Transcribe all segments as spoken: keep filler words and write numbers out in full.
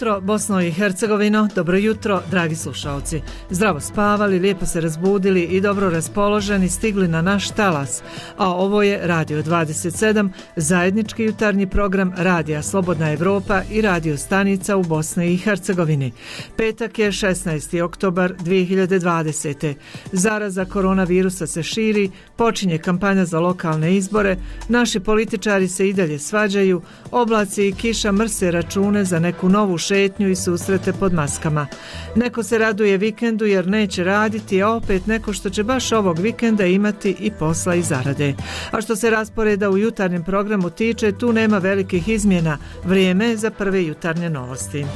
jutro, Bosno i Hercegovino, dobro jutro, dragi slušalci. Zdravo spavali, lijepo se razbudili i dobro raspoloženi stigli na naš talas, a ovo je Radio dvadeset sedam, zajednički jutarnji program Radija Slobodna Evropa i radio stanica u Bosni i Hercegovini. Petak je šesnaesti oktobar dvije hiljade dvadesete. Zaraza koronavirusa se širi, počinje kampanja za lokalne izbore, naši političari se i dalje svađaju, oblaci i kiša mrse račune za neku novu šetnju i susrete pod maskama. Neko se raduje vikendu jer neće raditi, a opet neko što će baš ovog vikenda imati i posla i zarade. A što se rasporeda u jutarnjem programu tiče, tu nema velikih izmjena. Vrijeme je za prve jutarnje novosti.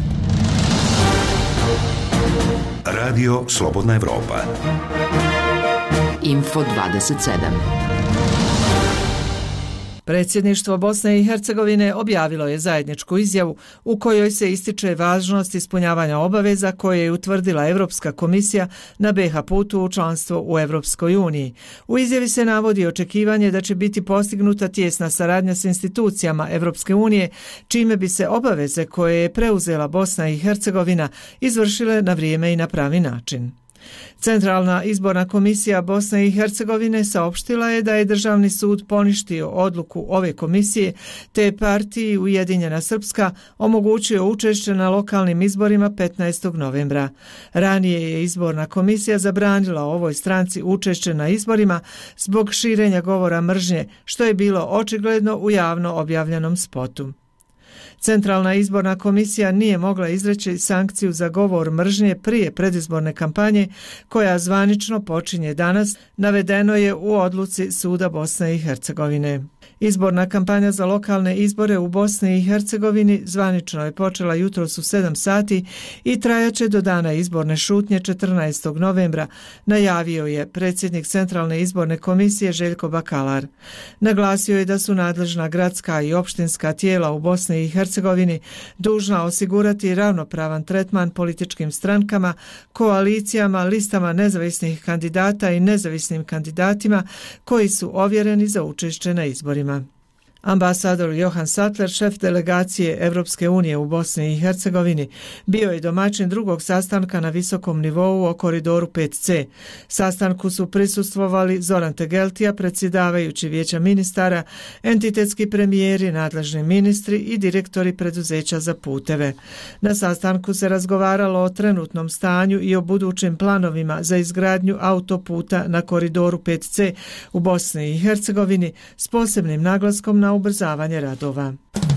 Radio Slobodna Evropa. Info dvadeset sedam. Predsjedništvo Bosne i Hercegovine objavilo je zajedničku izjavu u kojoj se ističe važnost ispunjavanja obaveza koje je utvrdila Europska komisija na be ha putu u članstvo u Europskoj uniji. U izjavi se navodi očekivanje da će biti postignuta tijesna saradnja s institucijama Europske unije, čime bi se obaveze koje je preuzela Bosna i Hercegovina izvršile na vrijeme i na pravi način. Centralna izborna komisija Bosne i Hercegovine saopštila je da je Državni sud poništio odluku ove komisije, te je partiji Ujedinjena Srpska omogućio učešće na lokalnim izborima petnaestog novembra. Ranije je izborna komisija zabranila ovoj stranci učešće na izborima zbog širenja govora mržnje, što je bilo očigledno u javno objavljenom spotu. Centralna izborna komisija nije mogla izreći sankciju za govor mržnje prije predizborne kampanje, koja zvanično počinje danas, navedeno je u odluci Suda Bosne i Hercegovine. Izborna kampanja za lokalne izbore u Bosni i Hercegovini zvanično je počela jutros u sedam sati i trajaće do dana izborne šutnje četrnaestog novembra, najavio je predsjednik Centralne izborne komisije Željko Bakalar. Naglasio je da su nadležna gradska i opštinska tijela u Bosni i Hercegovini dužna osigurati ravnopravan tretman političkim strankama, koalicijama, listama nezavisnih kandidata i nezavisnim kandidatima koji su ovjereni za učešće na izborima. Ambasador Johan Sattler, šef delegacije Europske unije u Bosni i Hercegovini, bio je domaćin drugog sastanka na visokom nivou o koridoru pet ce. Sastanku su prisustvovali Zoran Tegeltija, predsjedavajući Vijeća ministara, entitetski premijeri, nadležni ministri i direktori preduzeća za puteve. Na sastanku se razgovaralo o trenutnom stanju i o budućim planovima za izgradnju autoputa na koridoru pet ce u Bosni i Hercegovini s posebnim naglaskom na ubrzavanje radova.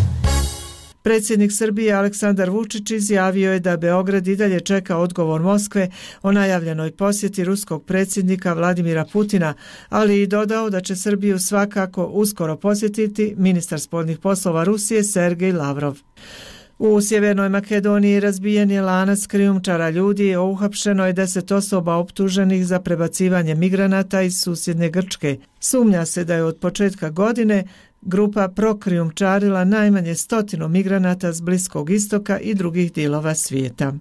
Predsjednik Srbije Aleksandar Vučić izjavio je da Beograd i dalje čeka odgovor Moskve o najavljenoj posjeti ruskog predsjednika Vladimira Putina, ali i dodao da će Srbiju svakako uskoro posjetiti ministar spoljnih poslova Rusije Sergej Lavrov. U Sjevernoj Makedoniji razbijen je lanac krijumčara ljudi, a uhapšeno je deset osoba optuženih za prebacivanje migranata iz susjedne Grčke. Sumnja se da je od početka godine grupa prokrijumčarila najmanje stotinu migranata s Bliskog istoka i drugih dijelova svijeta.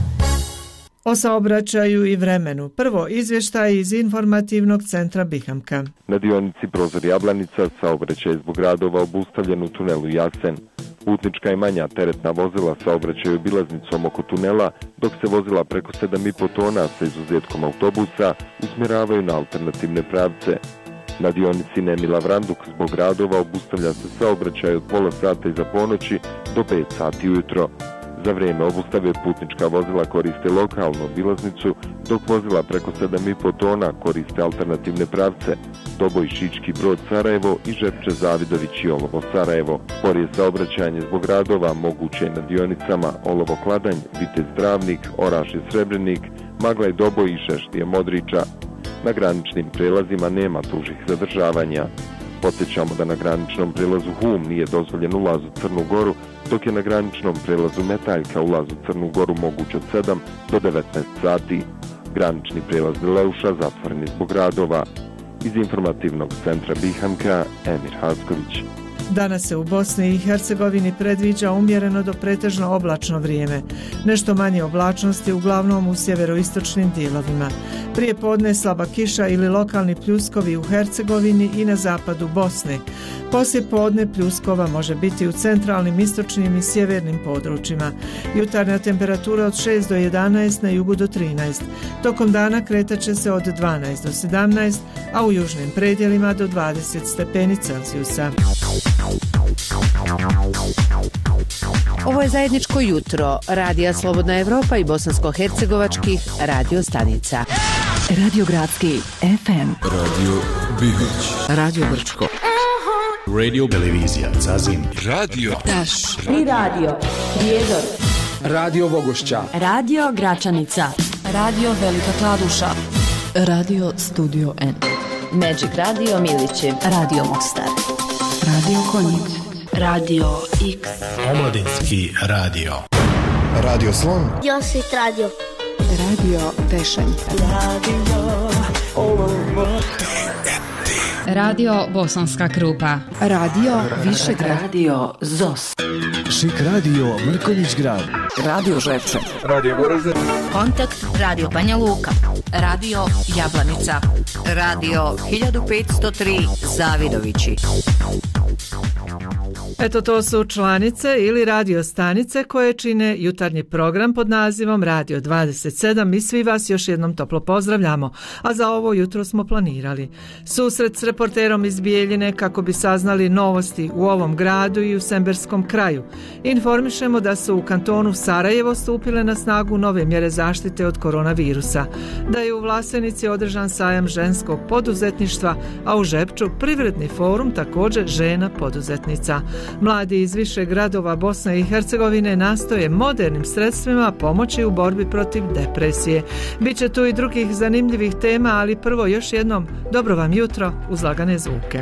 O saobraćaju i vremenu. Prvo izvještaj iz informativnog centra Bihamka. Na dionici Prozor Jablanica saobraćaj zbog radova obustavljen u tunelu Jasen. Putnička i manja teretna vozila saobraćaju obilaznicom oko tunela, dok se vozila preko sedam i po tona sa izuzetkom autobusa usmjeravaju na alternativne pravce. Na dionici Nemila Vranduk zbog radova obustavlja se saobraćaj od pola sata iza ponoći do pet sati ujutro. Za vrijeme obustave putnička vozila koriste lokalnu obilaznicu, dok vozila preko sedam i po tona koriste alternativne pravce Doboj Šički Brod Sarajevo i Žepče Zavidović i Olovo Sarajevo. Sporije saobraćanje zbog radova moguće je na dionicama Olovo Kladanj, Vitez Zdravnik, Orašje Srebrenik, Maglaj Doboj i Šeštije Modriča. Na graničnim prelazima nema dužih zadržavanja. Podsjećamo da na graničnom prelazu Hum nije dozvoljen ulaz u Crnu Goru, dok je na graničnom prelazu Metaljka ulaz u Crnu Goru moguć od sedam do devetnaest sati. Granični prelaz Leuša zatvoren je zbog radova. Iz informativnog centra Bihamka, Emir Hasković. Danas se u Bosni i Hercegovini predviđa umjereno do pretežno oblačno vrijeme. Nešto manje oblačnosti uglavnom u sjeveroistočnim dijelovima. Prije podne slaba kiša ili lokalni pljuskovi u Hercegovini i na zapadu Bosne. Poslije podne pljuskova može biti u centralnim, istočnim i sjevernim područjima. Jutarnja temperatura od šest do jedanaest, na jugu do trinaest. Tokom dana kretat će se od dvanaest do sedamnaest, a u južnim predjelima do dvadeset stepeni Celzijusa. Ovo je zajedničko jutro Radija Slobodna Evropa i bosansko-hercegovačkih radio stanica. Radio Gradski F M, Radio Bibić, Radio Brčko, Radio Televizija Zazin, Radio Taš, Tri radio Prijedor, Radio Vogošća, Radio Gračanica, Radio Velika Kladuša, Radio Studio N, Magic Radio Milići, Radio Mostar, Radio Konjic, Radio X, Omladinski radio, Radio Slon, Josit Radio, Radio Tešanj, Radio Olomouc, Radio Bosanska Krupa, Radio Višegrad, Radio Zos, Šik Radio Mrkonjić Grad, Radio Žepče, Radio Goražde, Kontakt Radio Banja Luka, Radio Jablanica, Radio hiljadu petsto tri Zavidovići. Eto, to su članice ili radio stanice koje čine jutarnji program pod nazivom Radio dvadeset sedam i svi vas još jednom toplo pozdravljamo, a za ovo jutro smo planirali susret s reporterom iz Bijeljine kako bi saznali novosti u ovom gradu i u Semberskom kraju. Informišemo da su u kantonu Sarajevo stupile na snagu nove mjere zaštite od koronavirusa, da je u Vlasenici održan sajam ženskog poduzetništva, a u Žepču privredni forum također žena poduzetnica. Mladi iz više gradova Bosne i Hercegovine nastoje modernim sredstvima pomoći u borbi protiv depresije. Biće tu i drugih zanimljivih tema, ali prvo još jednom dobro vam jutro uz lagane zvuke.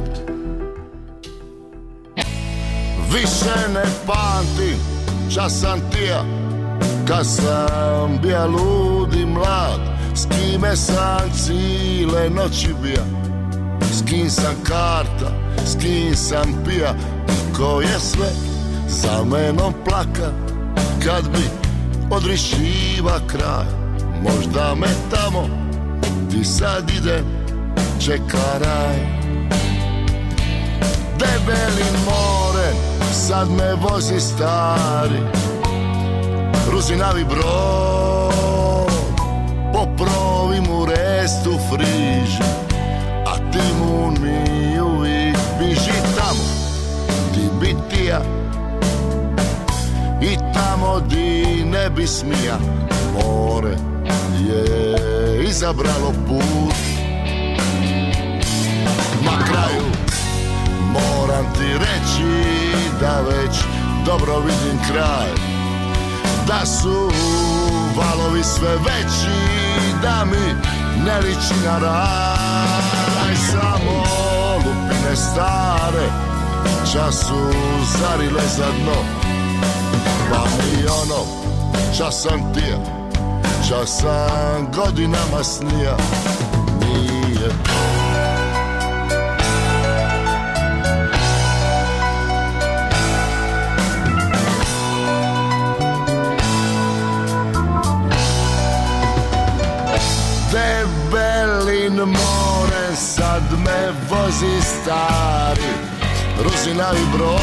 Više ne pamtim čas sam tija, kad sam bija lud i mlad, s kime sam cijele noći bija, s kim sam karta, s kim sam pija, ko je sve za menom plaka, kad bi odrišiva kraj, možda me tamo di sad ide čeka raj. Debelim morem sad me vozi stari Ruzinavi brod, poprovi mu restu friži, a timun mi uvijek biži tamo di bi tija i tamo di ne bi smija. More je izabralo put, na kraju moram ti reći da već dobro vidim kraj, da su valovi sve veći, da mi ne liči na raj. Samo lupine stare čas su zarile za dno, pa i ono čas sam tija, čas sam godinama snija, nije to. Debelin more sad me vozi stari Ruzinavi brod,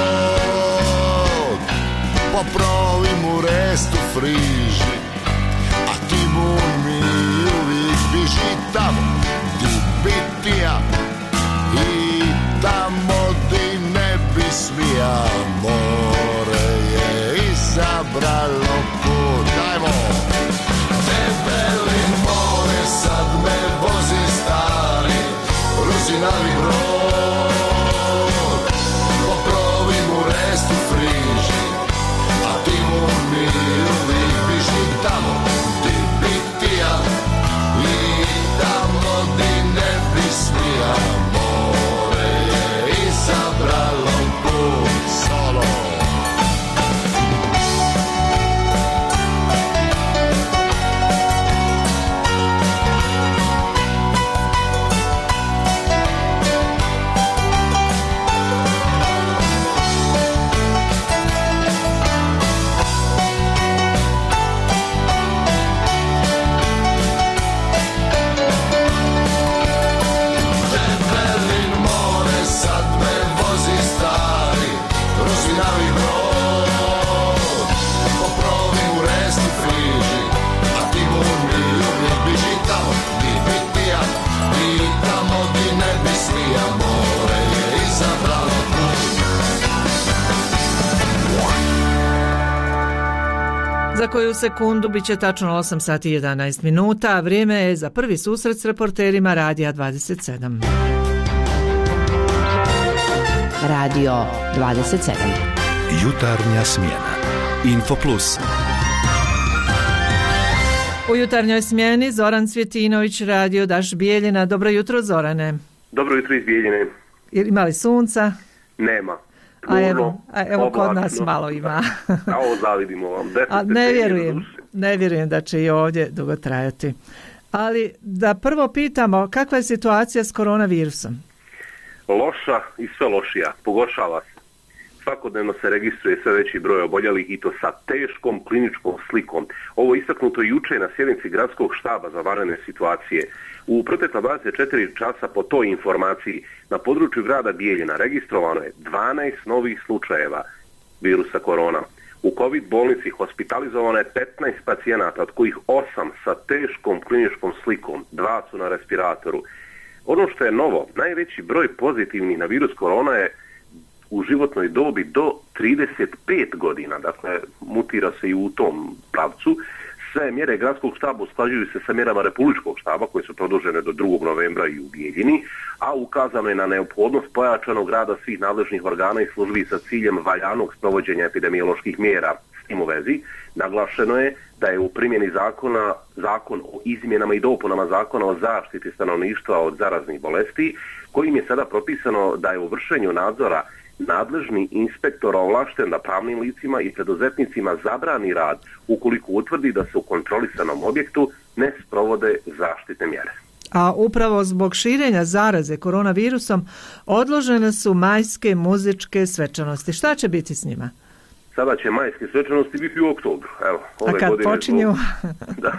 poprovi mu restu friži, a timun mi uvijek biži tamo di bi tija i tamo di ne bi smija. More je izabralo put, dajmo. Debelin more sad me vozi stari Ruzinavi brod, poprovi mu restu friži, a timun mi uvijek biži Za koju sekundu bit će tačno osam sati i jedanaest minuta, a vrijeme je za prvi susret s reporterima Radija dvadeset sedam. Radio dvadeset sedam. Jutarnja smjena. Info Plus. U jutarnjoj smjeni Zoran Cvjetinović, Radio Daš Bijeljina. Dobro jutro, Zorane. Dobro jutro iz Bijeljine. Ima li sunca? Nema. A evo, a evo kod nas malo ima. A ovo zavidimo vam. A ne vjerujem, ne vjerujem da će i ovdje dugo trajati. Ali da prvo pitamo, kakva je situacija s koronavirusom? Loša i sve lošija, pogoršava se. Svakodnevno se registruje sve veći broj oboljelih i to sa teškom kliničkom slikom. Ovo je istaknuto juče na sjednici gradskog štaba za vanredne situacije. U protekla dvadeset četiri časa po toj informaciji na području grada Bijeljina registrovano je dvanaest novih slučajeva virusa korona. U COVID bolnici hospitalizovano je petnaest pacijenata, od kojih osam sa teškom kliničkom slikom, dva su na respiratoru. Ono što je novo, najveći broj pozitivnih na virus korona je u životnoj dobi do trideset pet godina, dakle mutira se i u tom pravcu. Sve mjere gradskog štaba usklađuju se sa mjerama republičkog štaba koje su produžene do drugog novembra i u Bijeljini, a ukazano je na neophodnost pojačanog rada svih nadležnih organa i službi sa ciljem valjanog sprovođenja epidemioloških mjera. S tim u vezi naglašeno je da je u primjeni zakona zakon o izmjenama i dopunama zakona o zaštiti stanovništva od zaraznih bolesti, kojim je sada propisano da je u vršenju nadzora nadležni inspektor ovlašten da pravnim licima i preduzetnicima zabrani rad ukoliko utvrdi da se u kontrolisanom objektu ne sprovode zaštitne mjere. A upravo zbog širenja zaraze koronavirusom odložene su majske muzičke svečanosti. Šta će biti s njima? Sada će majske svečanosti biti u oktobru. Evo, ove A kad godine počinju? Zbog, da,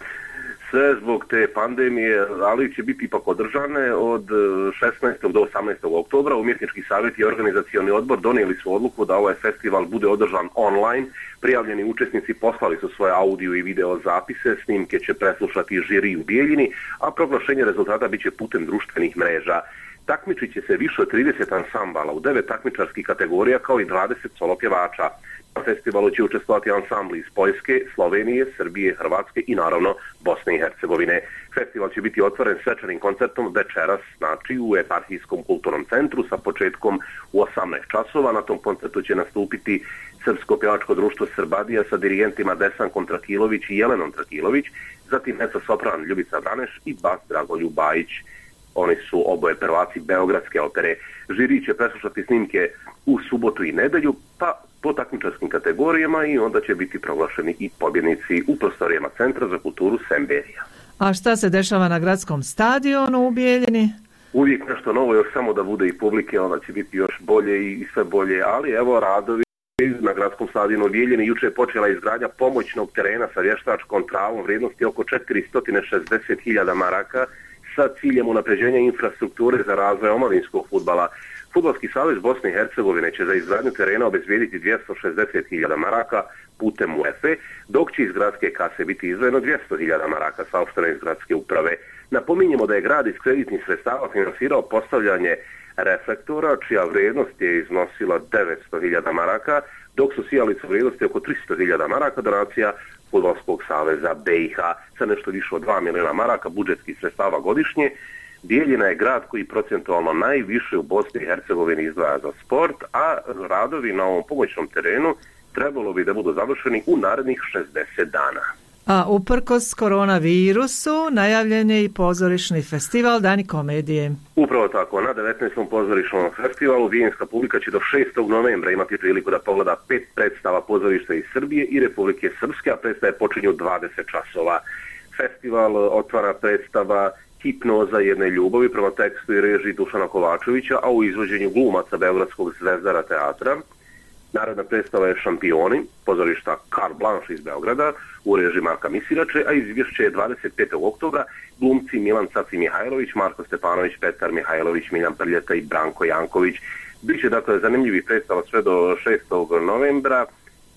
sve zbog te pandemije, ali će biti ipak održane od šesnaestog do osamnaestog oktobra. Umjetnički savjet i organizacioni odbor donijeli su odluku da ovaj festival bude održan online. Prijavljeni učesnici poslali su svoje audio i video zapise, snimke će preslušati žiri u Bijeljini, a proglašenje rezultata bit će putem društvenih mreža. Takmičit će se više od trideset ansambala u devet takmičarskih kategorija kao i dvadeset solo pjevača. Na festivalu će učestvovati ansambli iz Poljske, Slovenije, Srbije, Hrvatske i naravno Bosne i Hercegovine. Festival će biti otvoren svečanim koncertom večeras, znači u Eparhijskom kulturnom centru sa početkom u osamnaest časova. Na tom koncertu će nastupiti Srpsko pjevačko društvo Srbadija sa dirigentima Desankom Trakilović i Jelenom Trakilović, zatim mezzo sopran Ljubica Vraneš i bas Dragoljub Bajić. Oni su oboje prvaci Beogradske opere. Žiri će preslušati snimke u subotu i nedelju, pa po takmičarskim kategorijama i onda će biti proglašeni i pobjednici u prostorijama Centra za kulturu Semberija. A šta se dešava na gradskom stadionu u Bijeljini? Uvijek nešto novo, još samo da bude i publike, onda će biti još bolje i sve bolje, ali evo radovi na gradskom stadionu u Bijeljini. Juče je počela izgradnja pomoćnog terena sa vještačkom travom vrijednosti oko četiristo šezdeset hiljada maraka sa ciljem unapređenja infrastrukture za razvoj omladinskog fudbala. Fudbalski savez Bosne i Hercegovine će za izgradnju terena obezbijediti dvjesto šezdeset hiljada maraka putem UEFA, dok će iz gradske kase biti izdvojeno dvjesto hiljada maraka, saopšteno iz gradske uprave. Napominjemo da je grad iz kreditnih sredstava finansirao postavljanje reflektora, čija vrijednost je iznosila devetsto hiljada maraka, dok su sijalice vrijednosti oko tristo hiljada maraka donacija Fudbalskog saveza B i H sa nešto više od dva milijuna maraka budžetskih sredstava godišnje. Bijeljina je grad koji procentualno najviše u Bosni i Hercegovini izdvaja za sport, a radovi na ovom pomoćnom terenu trebalo bi da budu završeni u narednih šezdeset dana. A uprkos koronavirusu najavljen je i pozorišni festival Dani komedije. Upravo tako, na devetnaestom pozorišnom festivalu bijeljinska publika će do šestog novembra imati priliku da pogleda pet predstava pozorišta iz Srbije i Republike Srpske, a predstave počinju u dvadeset časova. Festival otvara predstava Hipnoza jedne ljubavi prema tekstu i režiji Dušana Kovačevića, a u izvođenju glumaca Beogradskog Zvezdara teatra. Naredna predstava je Šampioni, pozorišta Carte Blanche iz Beograda, u režiji Marka Misirače, a izvješće je dvadeset petog oktobra. Glumci Milan Caci Mihajlović, Marko Stepanović, Petar Mihajlović, Miljan Prljeta i Branko Janković. Biće dakle zanimljivi predstava sve do šestog novembra,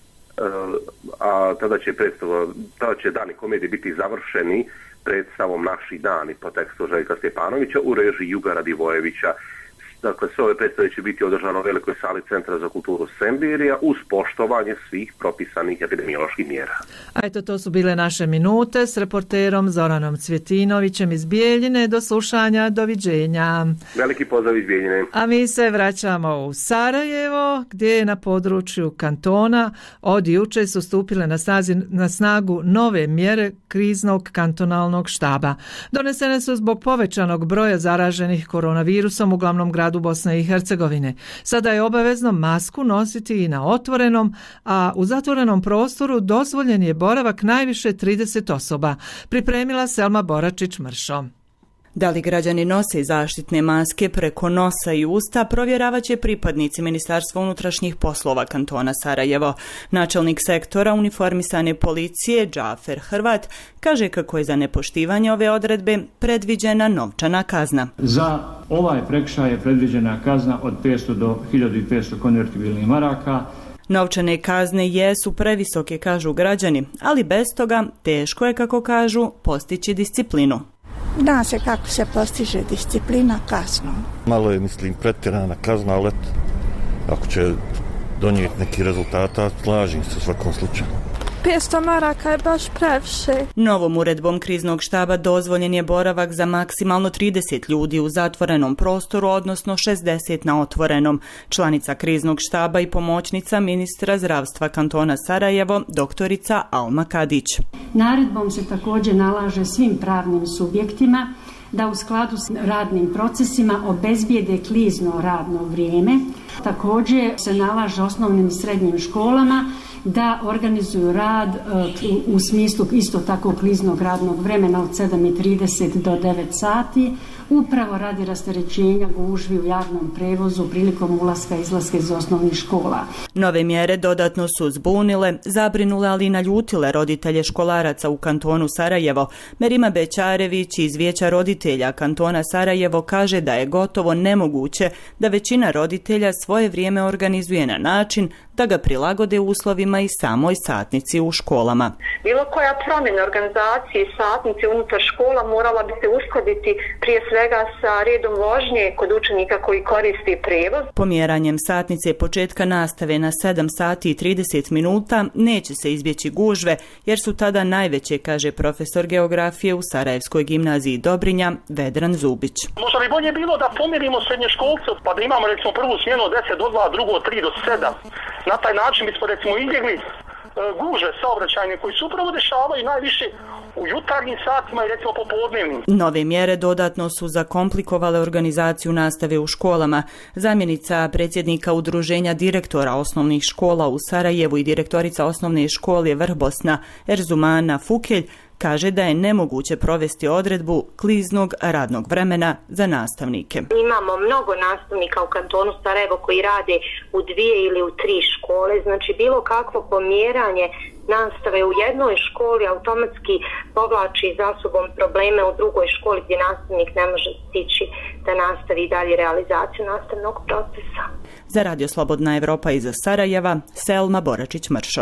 a tada će, predstava, tada će Dani komedije biti završeni predstavom Naši dani po tekstu Željka Stjepanovića u režiji Juga Radivojevića. Dakle, sve ove predstave će biti održano u velikoj sali Centra za kulturu Sembirija uz poštovanje svih propisanih epidemioloških mjera. A eto, to su bile naše minute s reporterom Zoranom Cvjetinovićem iz Bijeljine. Do slušanja, doviđenja. Veliki pozdrav iz Bijeljine. A mi se vraćamo u Sarajevo, gdje je na području kantona od juče su stupile na, snazi, na snagu nove mjere kriznog kantonalnog štaba. Donesene su zbog povećanog broja zaraženih koronavirusom u glavnom gradu Bosne i Hercegovine. Sada je obavezno masku nositi i na otvorenom, a u zatvorenom prostoru dozvoljen je boravak najviše trideset osoba. Pripremila Selma Boračić-Mršo. Da li građani nose zaštitne maske preko nosa i usta, provjeravat će pripadnici Ministarstva unutrašnjih poslova kantona Sarajevo. Načelnik sektora uniformisane policije Džafer Hrvat kaže kako je za nepoštivanje ove odredbe predviđena novčana kazna. Za ovaj prekršaj je predviđena kazna od petsto do hiljadu petsto konvertibilnih maraka. Novčane kazne jesu previsoke, kažu građani, ali bez toga teško je, kako kažu, postići disciplinu. Zna se kako se postiže disciplina kaznom. Malo je, mislim, pretjerana kazna, ali ako će donijeti neki rezultata, slažem se u svakom slučaju. petsto maraka je baš previše. Novom uredbom kriznog štaba dozvoljen je boravak za maksimalno trideset ljudi u zatvorenom prostoru, odnosno šezdeset na otvorenom. Članica kriznog štaba i pomoćnica ministra zdravstva kantona Sarajevo, doktorica Alma Kadić. Naredbom se također nalaže svim pravnim subjektima da u skladu s radnim procesima obezbijede klizno radno vrijeme. Također se nalaže osnovnim i srednjim školama da organizuju rad u smislu isto tako kliznog radnog vremena od sedam i trideset do devet sati, upravo radi rasterećenja gužvi u javnom prevozu prilikom ulaska i izlaska iz osnovnih škola. Nove mjere dodatno su zbunile, zabrinule, ali i naljutile roditelje školaraca u kantonu Sarajevo. Merima Bećarević iz Vijeća roditelja kantona Sarajevo kaže da je gotovo nemoguće da većina roditelja svoje vrijeme organizuje na način da ga prilagode uslovima i samoj satnici u školama. Bilo koja promjena organizacije i satnice unutar škola morala bi se uskladiti prije svega sa redom vožnje kod učenika koji koriste prevoz. Pomjeranjem satnice početka nastave na sedam sati i trideset minuta neće se izbjeći gužve, jer su tada najveće, kaže profesor geografije u Sarajevskoj gimnaziji Dobrinja Vedran Zubić. Možda bi bolje bilo da pomjerimo srednjoškolce, pa da imamo recimo prvu smjenu od deset do dva, drugu od tri do sedam. Na taj način bismo recimo izbjegli e, gužve saobraćajne koji se upravo dešavaju najviše u jutarnjim satima i recimo popodnevnim. Nove mjere dodatno su zakomplikovale organizaciju nastave u školama. Zamjenica predsjednika Udruženja direktora osnovnih škola u Sarajevu i direktorica osnovne škole Vrbosna Erzumana Fukelj kaže da je nemoguće provesti odredbu kliznog radnog vremena za nastavnike. Imamo mnogo nastavnika u kantonu Sarajevo koji rade u dvije ili u tri škole, znači bilo kakvo pomjeranje nastave u jednoj školi automatski povlači za sobom probleme u drugoj školi gdje nastavnik ne može stići da nastavi dalje realizaciju nastavnog procesa. Za Radio Slobodna Evropa iz Sarajeva, Selma Boračić-Mršo.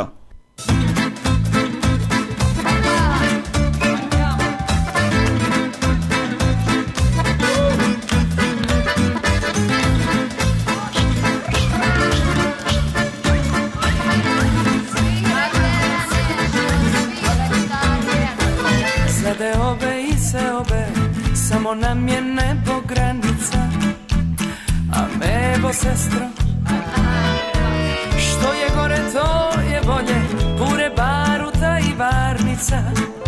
Deobe i seobe, samo nam je nebo granica, a nebo, sestro, što je gore to je bolje, pure baruta i varnica.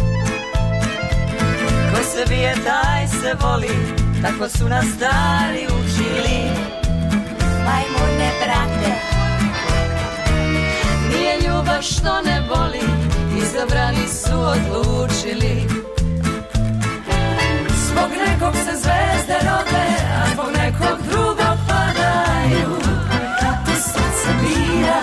Ko se bije taj se voli, tako su nas stari učili. Majmune brate, nije ljubav što ne boli, izabrani su odlučili. Zbog nekog se zvezde rode, a zbog nekog drugog padaju. Tu srce bira,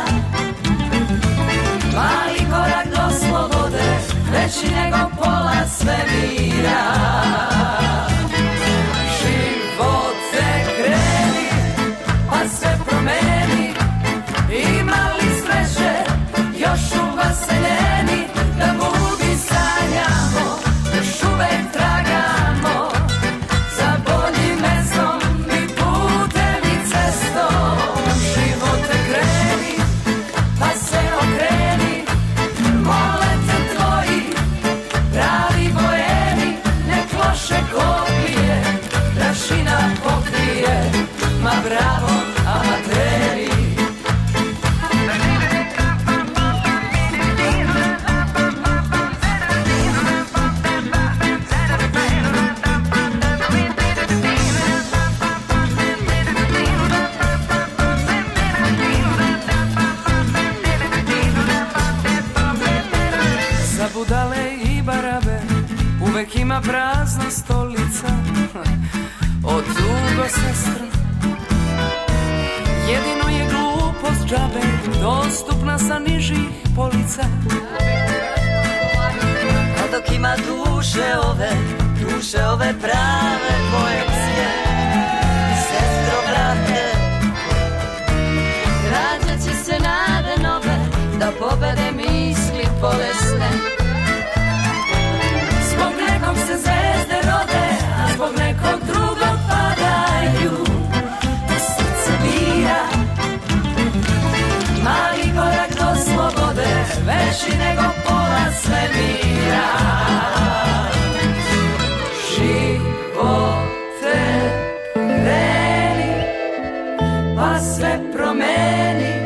mali korak do slobode, veći nego pola svemira. Život te kreni, pa sve promeni. Imali sreće, još u vaseljeni, da mugi sanjamo, još uvek tragamo. Za boljim mestom i putem uvek ima prazna stolica. O tugo, sestra, jedino je glupost džabe dostupna sa nižih polica. A dok ima duše ove, duše ove prave poezije, sestro, brate, rađat će se nade nove, da pobede misli bolesne. Zbog nekog se zvezde rode, a zbog nekog drugog padaju. To srce bira mali korak do slobode, veći nego pola svemira. Živote kreni, pa sve promeni.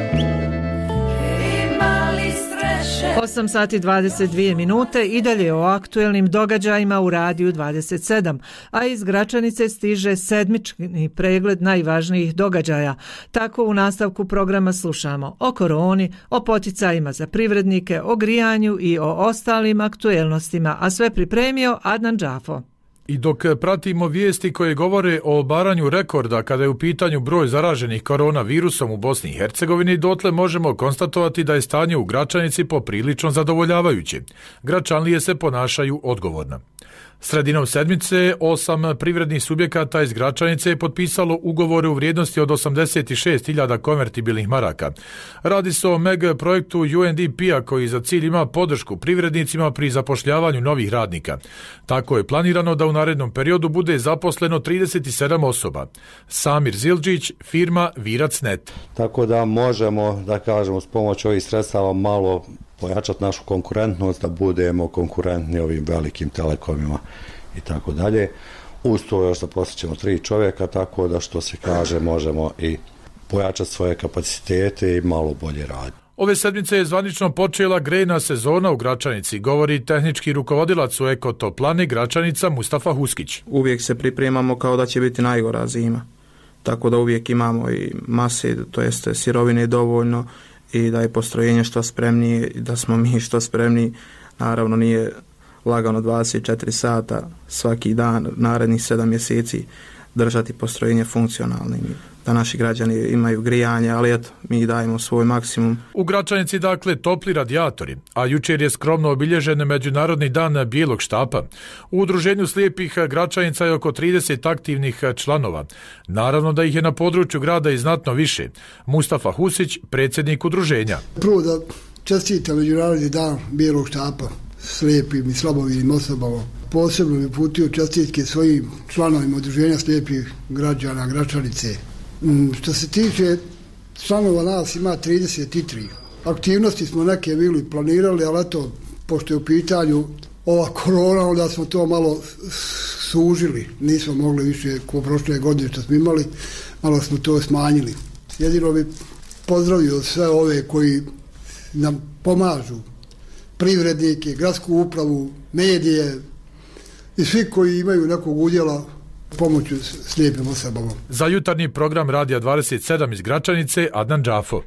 osam sati dvadeset dvije minute i dalje o aktuelnim događajima u Radiju dvadeset sedam, a iz Gračanice stiže sedmični pregled najvažnijih događaja. Tako u nastavku programa slušamo o koroni, o poticajima za privrednike, o grijanju i o ostalim aktuelnostima, a sve pripremio Adnan Džafo. I dok pratimo vijesti koje govore o obaranju rekorda kada je u pitanju broj zaraženih koronavirusom u Bosni i Hercegovini, dotle možemo konstatovati da je stanje u Gračanici poprilično zadovoljavajuće. Gračanlije se ponašaju odgovorno. Sredinom sedmice osam privrednih subjekata iz Gračanice je potpisalo ugovore u vrijednosti od osamdeset šest hiljada konvertibilnih maraka. Radi se o mega projektu U N D P-a koji za cilj ima podršku privrednicima pri zapošljavanju novih radnika. Tako je planirano da u narednom periodu bude zaposleno trideset sedam osoba. Samir Zildžić, firma Virac Net. Tako da možemo, da kažemo, s pomoć ovih sredstava malo pojačati našu konkurentnost, da budemo konkurentni ovim velikim telekomima i tako dalje. Uz to još zaposlićemo tri čovjeka, tako da što se kaže možemo i pojačati svoje kapacitete i malo bolje raditi. Ove sedmice je zvanično počela grejna sezona u Gračanici, govori tehnički rukovodilac u Ekotoplani Gračanica Mustafa Huskić. Uvijek se pripremamo kao da će biti najgora zima, tako da uvijek imamo i mase, to jeste sirovine dovoljno, i da je postrojenje što spremnije i da smo mi što spremniji. Naravno nije lagano dvadeset četiri sata svaki dan, narednih sedam mjeseci držati postrojenje funkcionalnim, da naši građani imaju grijanje, ali eto, mi dajemo svoj maksimum. U Gračanici dakle topli radijatori, a jučer je skromno obilježen Međunarodni dan bijelog štapa. U udruženju slijepih Gračanica je oko trideset aktivnih članova. Naravno da ih je na području grada i znatno više. Mustafa Husić, predsjednik udruženja. Prvo da čestitam Međunarodni dan bijelog štapa slijepim i slabovidnim osobama. Posebno bi uputio čestitke svojim članovima udruženja slijepih građana Gračanice. Što se tiče članova, nas ima trideset tri. Aktivnosti smo neke bili planirali, ali eto, pošto je u pitanju ova korona, onda smo to malo sužili. Nismo mogli više ko prošle godine što smo imali, malo smo to smanjili. Jedino bi pozdravio sve ove koji nam pomažu, privrednike, gradsku upravu, medije i svi koji imaju nekog udjela pomoću slijepim osobama. Za jutarnji program Radija dvadeset sedam iz Gračanice, Adnan Džafo.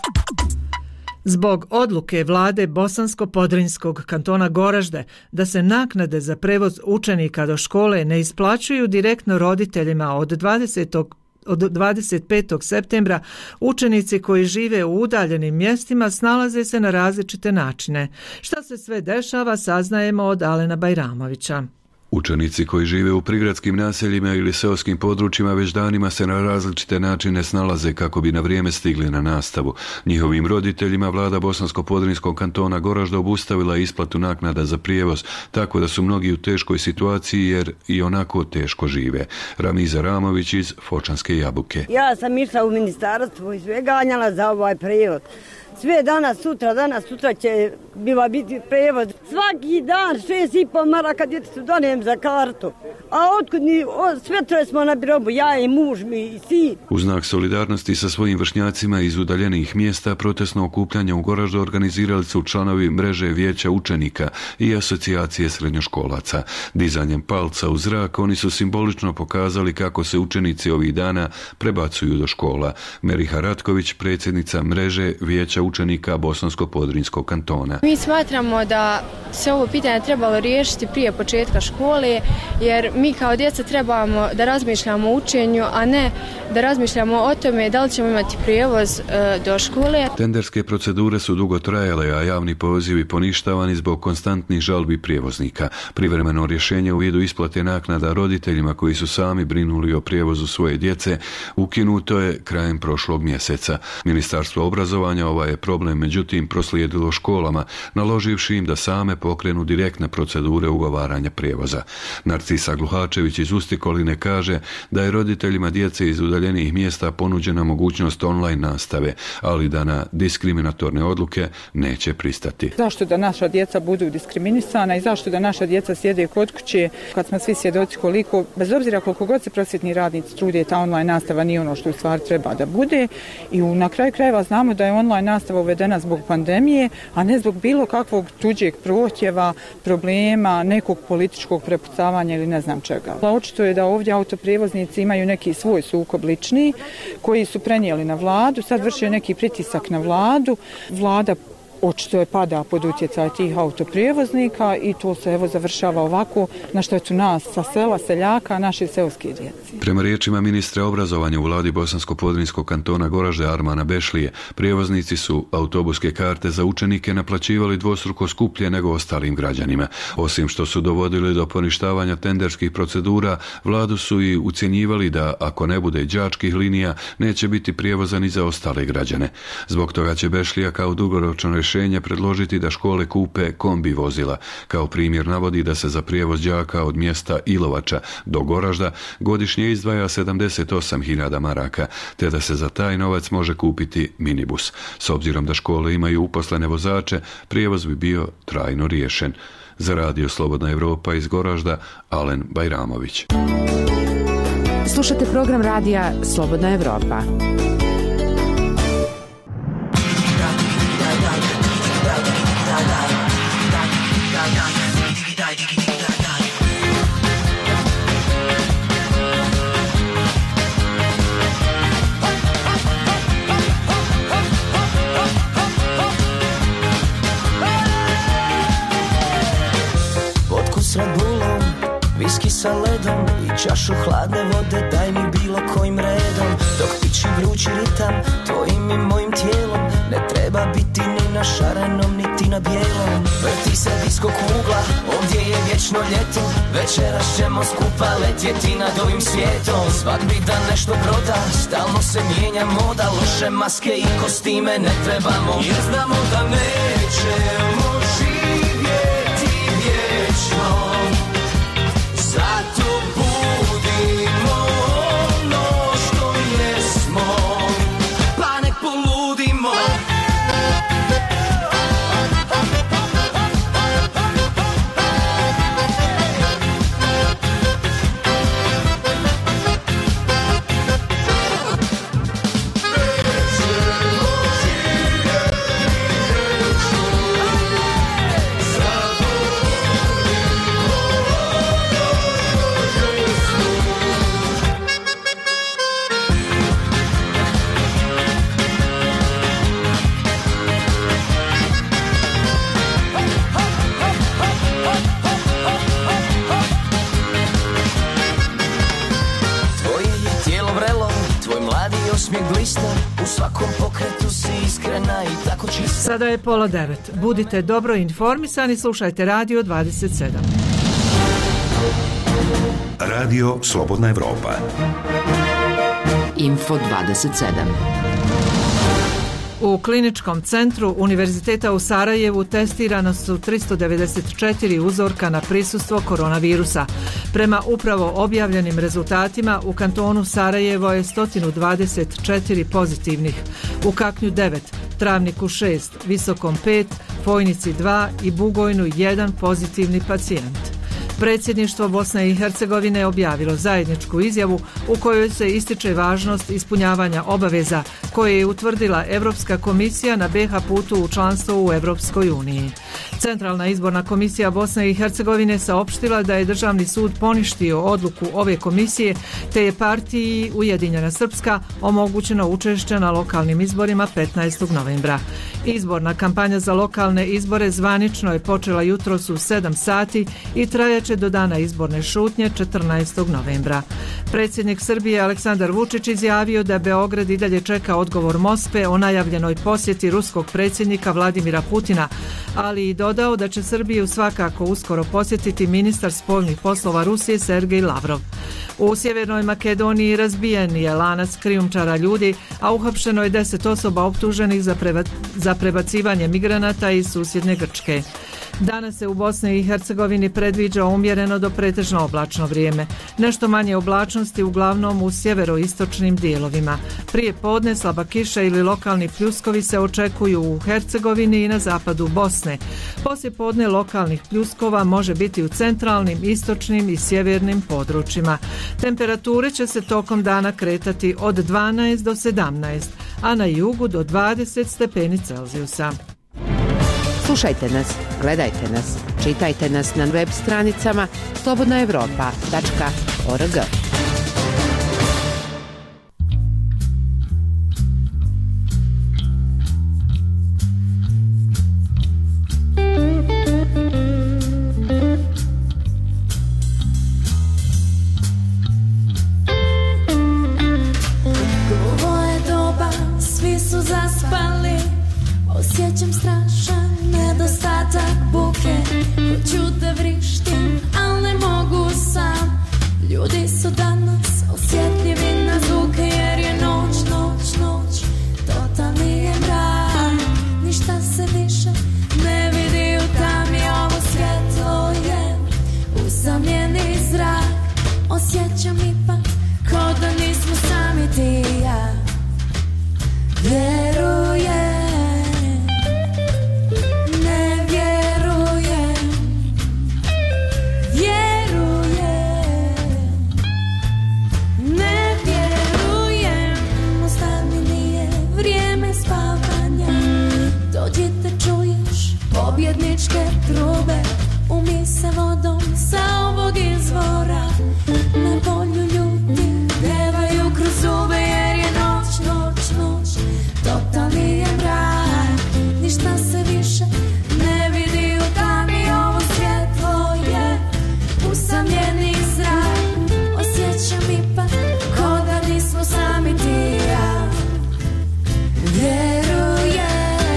Zbog odluke vlade Bosansko-Podrinjskog kantona Goražde da se naknade za prevoz učenika do škole ne isplaćuju direktno roditeljima od dvadesetog Od dvadeset petog septembra učenici koji žive u udaljenim mjestima snalaze se na različite načine. Šta se sve dešava saznajemo od Alena Bajramovića. Učenici koji žive u prigradskim naseljima ili seoskim područjima već danima se na različite načine snalaze kako bi na vrijeme stigli na nastavu. Njihovim roditeljima vlada Bosansko-Podrinjskog kantona Goražda obustavila isplatu naknada za prijevoz, tako da su mnogi u teškoj situaciji jer i onako teško žive. Ramiza Ramović iz Fočanske Jabuke. Ja sam išla u ministarstvo i sve ganjala za ovaj prijevoz. Sve danas, sutra, danas, sutra će bila biti prevod. Svaki dan šest i pol maraka djetetu donem za kartu. A otkud ni, o, sve troje smo na grobu, ja i muž mi i sin. U znak solidarnosti sa svojim vršnjacima iz udaljenih mjesta protestno okupljanje u Goraždu organizirali su članovi mreže vijeća učenika i asocijacije srednjoškolaca. Dizanjem palca u zrak oni su simbolično pokazali kako se učenici ovih dana prebacuju do škola. Meriha Ratković, predsjednica mreže vijeća učenika Bosansko-Podrinjskog kantona. Mi smatramo da se ovo pitanje trebalo riješiti prije početka škole, jer mi kao djeca trebamo da razmišljamo o učenju, a ne da razmišljamo o tome da li ćemo imati prijevoz e, do škole. Tenderske procedure su dugo trajale, a javni pozivi poništavani zbog konstantnih žalbi prijevoznika. Privremeno rješenje u vidu isplate naknada roditeljima koji su sami brinuli o prijevozu svoje djece ukinuto je krajem prošlog mjeseca. Ministarstvo obrazovanja ovaj je problem međutim proslijedilo školama, naloživši im da same pokrenu direktne procedure ugovaranja prijevoza. Narcisa Gluhačević iz Ustikoline kaže da je roditeljima djece iz udaljenijih mjesta ponuđena mogućnost online nastave, ali da na diskriminatorne odluke neće pristati. Zašto da naša djeca budu diskriminisana i zašto da naša djeca sjede kod kuće kad smo svi svjedoci koliko, bez obzira koliko god se prosvjetni radnici trude, ta online nastava nije ono što u stvari treba da bude i u, na kraju krajeva znamo da je online nastava uvedena zbog pandemije, a ne zbog bilo kakvog tuđeg prohtjeva, problema, nekog političkog prepucavanja ili ne znam čega. Očito je da ovdje autoprijevoznici imaju neki svoj sukob lični koji su prenijeli na vladu, sad vrše neki pritisak na vladu, vlada očito je pada pod utjecaj tih autoprijevoznika i to se evo završava ovako na štetu nas sa sela, seljaka, naše seoske djeci. Prema riječima ministra obrazovanja u vladi Bosansko-Podrinjskog kantona Goražde Armana Bešlije, prijevoznici su autobuske karte za učenike naplaćivali dvostruko skuplje nego ostalim građanima. Osim što su dovodili do poništavanja tenderskih procedura, vladu su i ucjenjivali da ako ne bude đačkih linija, neće biti prijevoza ni za ostale građane. Zbog toga će Bešlija kao dugoročno rješenje predložiti da škole kupe kombi vozila. Kao primjer navodi da se za prijevoz đaka od mjesta Ilovača do Goražda godišnje izdvaja sedamdeset osam hiljada maraka, te da se za taj novac može kupiti minibus. S obzirom da škole imaju uposlene vozače, prijevoz bi bio trajno riješen. Za Radio Slobodna Evropa iz Goražda, Alen Bajramović. Slušate program radija Slobodna Evropa. Potkus Red Bullom, viski sa ledom i čašu hladne vode, daj mi bilo kojim redom. Dok piči vrući ritam, tvojim i mojim tijelom, ne treba biti ni na šarenom, niti na bijelom. Vrti se disko kugla, ovdje je vječno ljeto, večeras ćemo skupa letjeti nad ovim svijetom. Svadbi da nešto broda, stalno se mijenja moda, loše maske i kostime ne trebamo, jer znamo da nećemo živjeti vječno. Zato budimo ono što jesmo, pa nek poludimo. U svakom pokretu si iskrena i tako čista. Sada je pola devet. Budite dobro informisani, slušajte Radio dvadeset sedam. Radio Slobodna Evropa. Info dvadeset sedam. U kliničkom centru Univerziteta u Sarajevu testirano su tristo devedeset četiri uzorka na prisustvo koronavirusa. Prema upravo objavljenim rezultatima u kantonu Sarajevo je sto dvadeset četiri pozitivnih, u Kaknju devet, Travniku šest, Visokom pet, Fojnici dva i Bugojnu jedan pozitivni pacijent. Predsjedništvo Bosne i Hercegovine objavilo zajedničku izjavu u kojoj se ističe važnost ispunjavanja obaveza koje je utvrdila Europska komisija na be ha putu u članstvo u Europskoj uniji. Centralna izborna komisija Bosne i Hercegovine saopštila da je Državni sud poništio odluku ove komisije, te je partiji Ujedinjena Srpska omogućeno učešće na lokalnim izborima petnaestog novembra. Izborna kampanja za lokalne izbore zvanično je počela jutros u sedam sati i trajaće do dana izborne šutnje četrnaestog novembra. Predsjednik Srbije Aleksandar Vučić izjavio da Beograd i dalje čeka odgovor Moskve o najavljenoj posjeti ruskog predsjednika Vladimira Putina, ali i dodao da će Srbiju svakako uskoro posjetiti ministar spoljnih poslova Rusije Sergej Lavrov. U Sjevernoj Makedoniji razbijen je lanac krijumčara ljudi, a uhapšeno je deset osoba optuženih za, preva, za prebacivanje migranata iz susjedne Grčke. Danas se u Bosni i Hercegovini predviđa umjereno do pretežno oblačno vrijeme. Nešto manje oblačnosti uglavnom u sjeveroistočnim dijelovima. Prije podne slaba kiša ili lokalni pljuskovi se očekuju u Hercegovini i na zapadu Bosne. Poslije podne lokalnih pljuskova može biti u centralnim, istočnim i sjevernim područjima. Temperature će se tokom dana kretati od dvanaest do sedamnaest, a na jugu do dvadeset stepeni Celzijusa. Slušajte nas, gledajte nas, čitajte nas na web stranicama slobodna evropa tačka org. Osjećam strašan nedostatak buke. Hoću da vrištim, al ne mogu sam. Ljudi su danas osjetljivi na zvuke, jer je noć, noć, noć, totalni je mrak. Ništa se više ne vidi u tami, ovo svjetlo je usamljeni zrak. Osjećam ipak ko da nismo sami ti i ja. Vjerujem, pobjedničke trube umise vodom sa ovog izvora. Na polju ljudi pevaju kroz zube, jer je noć, noć, noć, totalni je mrak. Ništa se više ne vidi u tami, ovo svjetlo je usamljeni zrak. Osjećam ipak ko da nismo sami ti i ja. Vjerujem,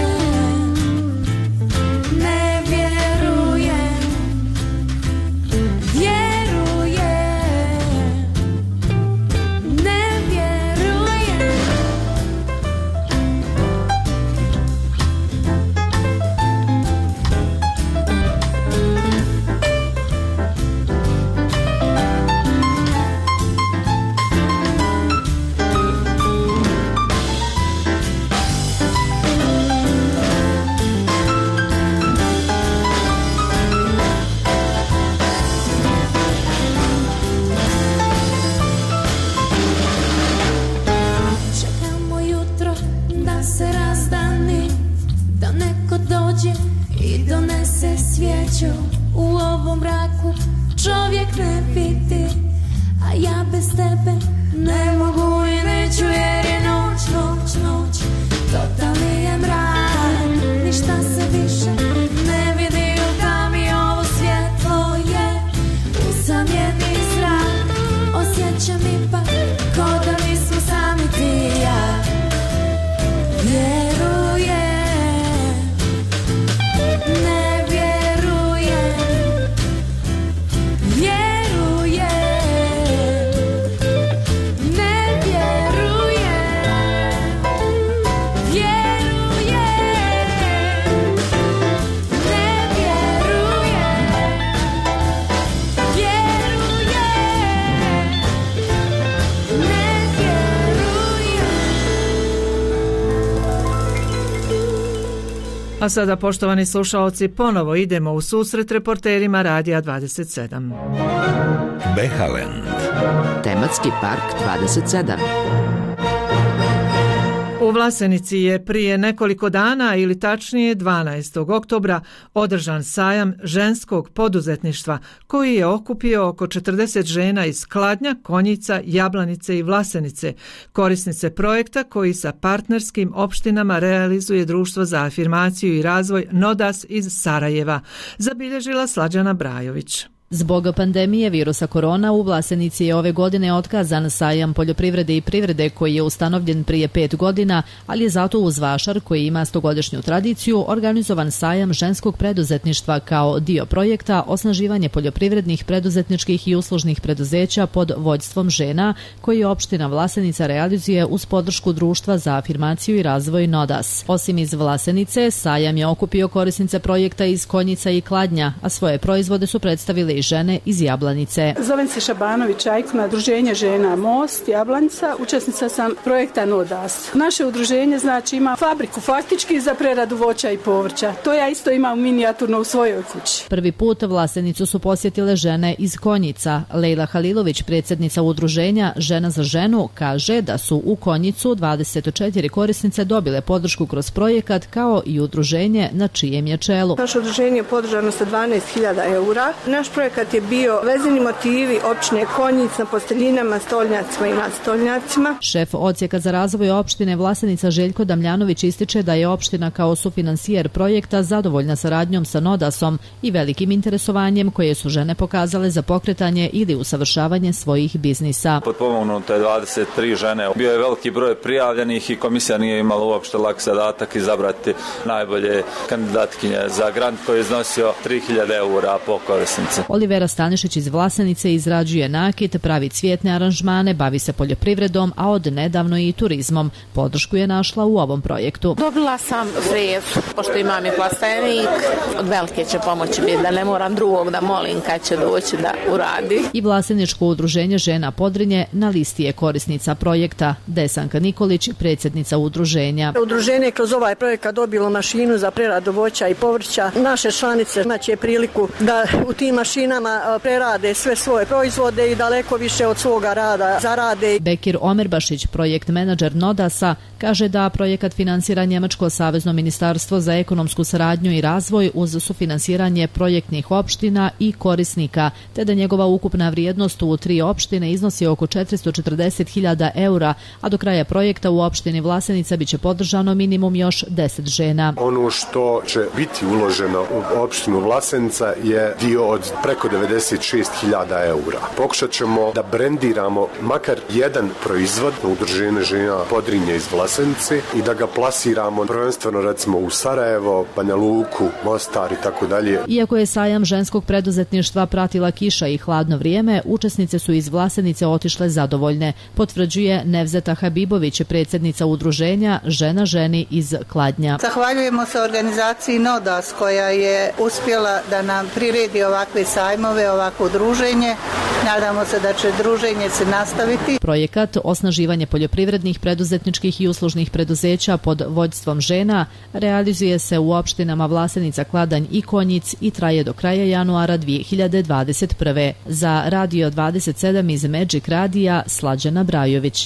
u ovom mraku čovjek ne vidi, a ja bez tebe ne mogu i neću, jer je noć, noć, noć, totalni je mrak. Ništa se više ne vidi u tami, ovo svjetlo je usamljeni zrak. Osjećam ipak ko da nismo sami ti i ja. Vjerujem, ne A sada, poštovani slušaoci, ponovo idemo u susret reporterima Radija dvadeset sedam. Behaland. Tematski park dvadeset sedam. U U Vlasenici je prije nekoliko dana ili tačnije dvanaestog oktobra održan sajam ženskog poduzetništva koji je okupio oko četrdeset žena iz Kladnja, Konjica, Jablanice i Vlasenice, korisnice projekta koji sa partnerskim opštinama realizuje Društvo za afirmaciju i razvoj Nodas iz Sarajeva, zabilježila Slađana Brajović. Zbog pandemije virusa korona u Vlasenici je ove godine otkazan sajam poljoprivrede i privrede koji je ustanovljen prije pet godina, ali je zato uz Vašar koji ima stogodišnju tradiciju organizovan sajam ženskog preduzetništva kao dio projekta osnaživanje poljoprivrednih, preduzetničkih i uslužnih preduzeća pod vođstvom žena koji opština Vlasenica realizuje uz podršku Društva za afirmaciju i razvoj Nodas. Osim iz Vlasenice, sajam je okupio korisnice projekta iz Konjica i Kladnja, a svoje proizvode su predstavili žene iz Jablanice. Zovem se Šabanović Ajkna, Udruženje žena Most, Jablanica, učesnica sam projekta Nodas. Naše udruženje znači ima fabriku faktički za preradu voća i povrća. To ja isto imam minijaturno u svojoj kući. Prvi put Vlasenicu su posjetile žene iz Konjica. Lejla Halilović, predsjednica udruženja Žena za ženu, kaže da su u Konjicu dvadeset četiri korisnice dobile podršku kroz projekat kao i udruženje na čijem je čelu. Naše udruženje je podržano sa dvanaest hiljada eura. Naš projekt kad je bio vezani motivi opštine Konjic na posteljinama, stolnjacima i nadstolnjacima. Šef odsjeka za razvoj opštine Vlasenica Željko Damljanović ističe da je opština kao sufinansijer projekta zadovoljna saradnjom sa Nodasom i velikim interesovanjem koje su žene pokazale za pokretanje ili usavršavanje svojih biznisa. Potpomognuto je dvadeset tri žene. Bio je veliki broj prijavljenih i komisija nije imala uopšte lak zadatak izabrati najbolje kandidatkinje za grant koji je iznosio tri hiljade eura po korisnici. Olivera Stanišić iz Vlasenice izrađuje nakit, pravi cvjetne aranžmane, bavi se poljoprivredom, a od nedavno i turizmom. Podršku je našla u ovom projektu. Dobila sam frev, pošto imam i plastenik. Od velike će pomoći biti da ne moram drugog da molim kad će doći da uradi. I Vlaseničko udruženje žena Podrinje na listi je korisnica projekta. Desanka Nikolić, predsjednica udruženja. Udruženje kroz ovaj projekat dobilo mašinu za preradu voća i povrća. Naše članice imaće priliku da u tim mašinama prerade sve svoje proizvode i daleko više od svoga rada zarade. Bekir Omerbašić, projekt menadžer Nodasa, kaže da projekat finansira Njemačko savezno ministarstvo za ekonomsku saradnju i razvoj uz sufinansiranje projektnih opština i korisnika, te da njegova ukupna vrijednost u tri opštine iznosi oko četiristo četrdeset hiljada eura, a do kraja projekta u opštini Vlasenica biće podržano minimum još deset žena. Ono što će biti uloženo u opštinu Vlasenica je dio od preko devedeset šest hiljada eura. Pokušat ćemo da brendiramo makar jedan proizvod na udruženje žena Podrinje iz Vlasenice i da ga plasiramo prvenstveno recimo u Sarajevo, Banja Luku, Mostar i tako dalje. Iako je sajam ženskog preduzetništva pratila kiša i hladno vrijeme, učesnice su iz Vlasenice otišle zadovoljne, potvrđuje Nevzeta Habibović, predsjednica udruženja Žena ženi iz Kladnja. Zahvaljujemo se organizaciji Nodas koja je uspjela da nam priredi ovakve sajmove, ovako druženje. Nadamo se da će druženje se nastaviti. Projekat osnaživanje poljoprivrednih, preduzetničkih i uslužnih preduzeća pod vođstvom žena realizuje se u opštinama Vlasenica, Kladanj i Konjic i traje do kraja januara dvije hiljade dvadeset prve. Za Radio dvadeset sedam iz Magic Radija, Slađana Brajović.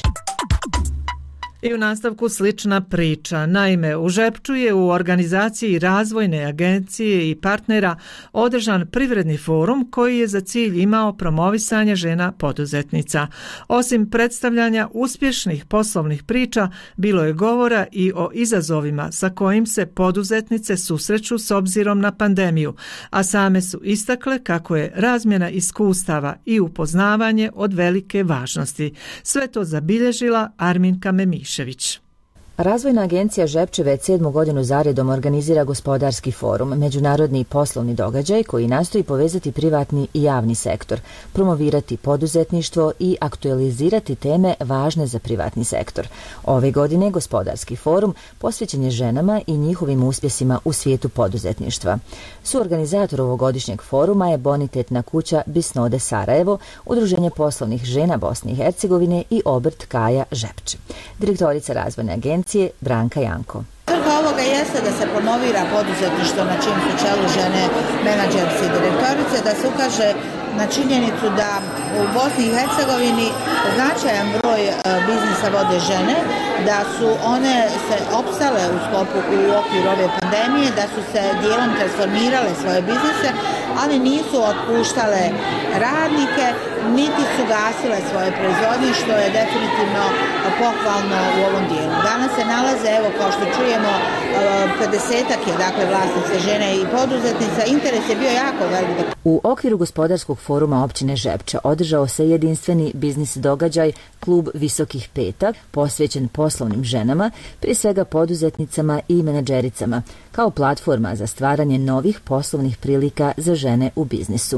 I u nastavku slična priča. Naime, u Žepču je u organizaciji Razvojne agencije i partnera održan privredni forum koji je za cilj imao promovisanje žena poduzetnica. Osim predstavljanja uspješnih poslovnih priča, bilo je govora i o izazovima sa kojim se poduzetnice susreću s obzirom na pandemiju, a same su istakle kako je razmjena iskustava i upoznavanje od velike važnosti. Sve to zabilježila Arminka Memiš. Razvojna agencija Žepče već sedmu godinu zaredom organizira gospodarski forum, međunarodni i poslovni događaj koji nastoji povezati privatni i javni sektor, promovirati poduzetništvo i aktualizirati teme važne za privatni sektor. Ove godine gospodarski forum posvećen je ženama i njihovim uspjesima u svijetu poduzetništva. Suorganizator ovogodišnjeg foruma je bonitetna kuća Bisnode Sarajevo, Udruženje poslovnih žena Bosne i Hercegovine i obrt Kaja Žepče. Direktorica Razvojne agencije Branka Janko. Svrha ovoga jeste da se promovira poduzetništvo na čijem su čelu žene menadžerci i direktorice, da se ukaže na činjenicu da u Bosni i Hercegovini značajan broj biznisa vode žene, da su one se opstale u sklopu u okviru ove pandemije, da su se dijelom transformirale svoje biznise, ali nisu otpuštale radnike, niti su gasile svoje proizvodnje, što je definitivno pohvalno u ovom dijelu. Danas se nalaze, evo kao što čujemo, pedesetak je dakle vlasnice žene i poduzetnica. Interes je bio jako velik. U okviru gospodarskog foruma općine Žepča održao se jedinstveni biznis događaj Klub visokih peta, posvećen poslovnim ženama, prije svega poduzetnicama i menadžericama, kao platforma za stvaranje novih poslovnih prilika za žene u biznisu.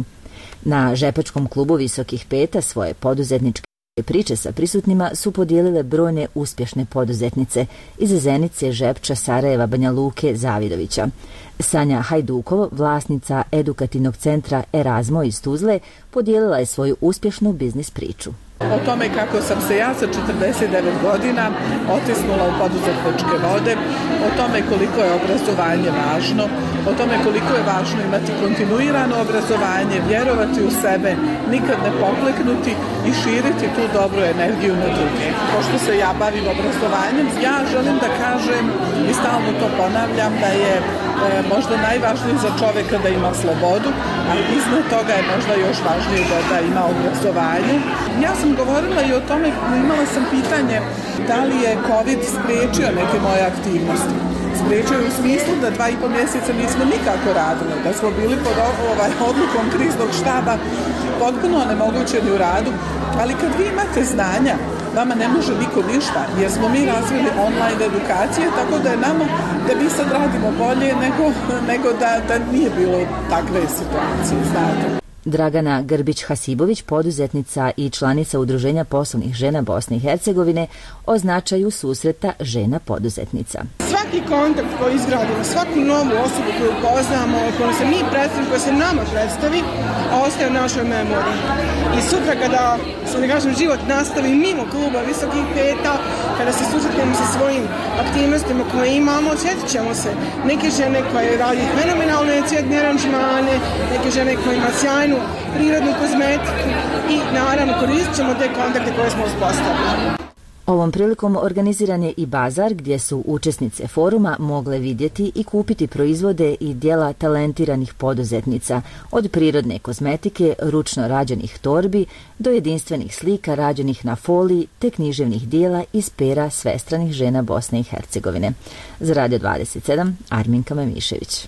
Na Žepačkom klubu visokih peta svoje poduzetničke priče sa prisutnima su podijelile brojne uspješne poduzetnice iz Zenice, Žepča, Sarajeva, Banja Luke, Zavidovića. Sanja Hajdukov, vlasnica edukativnog centra Erasmo iz Tuzle, podijelila je svoju uspješnu biznis priču. O tome kako sam se ja sa četrdeset devet godina otisnula u poduzetničke vode, o tome koliko je obrazovanje važno, o tome koliko je važno imati kontinuirano obrazovanje, vjerovati u sebe, nikad ne pokleknuti i širiti tu dobru energiju na druge. Pošto se ja bavim obrazovanjem, ja želim da kažem i stalno to ponavljam da je e, možda najvažnije za čoveka da ima slobodu, a iznad toga je možda još važnije da, da ima obrazovanje. Ja sam govorila i o tome, imala sam pitanje da li je COVID spriječio neke moje aktivnosti. Spriječio u smislu da dva i po mjeseca nismo nikako radili, da smo bili pod ovaj, odlukom kriznog štaba potpuno onemogućeni u radu, ali kad vi imate znanja, vama ne može niko ništa, jer smo mi razvili online edukacije, tako da je nama, da mi sad radimo bolje nego, nego da, da nije bilo takve situacije, znate. Dragana Grbić-Hasibović, poduzetnica i članica Udruženja poslovnih žena Bosne i Hercegovine, o značaju susreta žena poduzetnica. Svaki kontakt koji izgradimo, svaku novu osobu koju poznamo, koju se mi predstavimo, koja se nama predstavi, ostaje u našoj memoriji. I sutra kada se, da kažem, život nastavi mimo kluba visokih peta, kada se susretnemo sa svojim aktivnostima koje imamo, sjetit ćemo se neke žene koje radi fenomenalne cvjetne aranžmane, neke žene koje ima sjajnu prirodnu kozmetiku i naravno koristit ćemo te kontakte koje smo uspostavili. Ovom prilikom organiziran je i bazar gdje su učesnice foruma mogle vidjeti i kupiti proizvode i dijela talentiranih poduzetnica, od prirodne kozmetike, ručno rađenih torbi do jedinstvenih slika rađenih na foliji te književnih dijela iz pera svestranih žena Bosne i Hercegovine. Za Radio dvadeset sedam, Arminka Mamišević.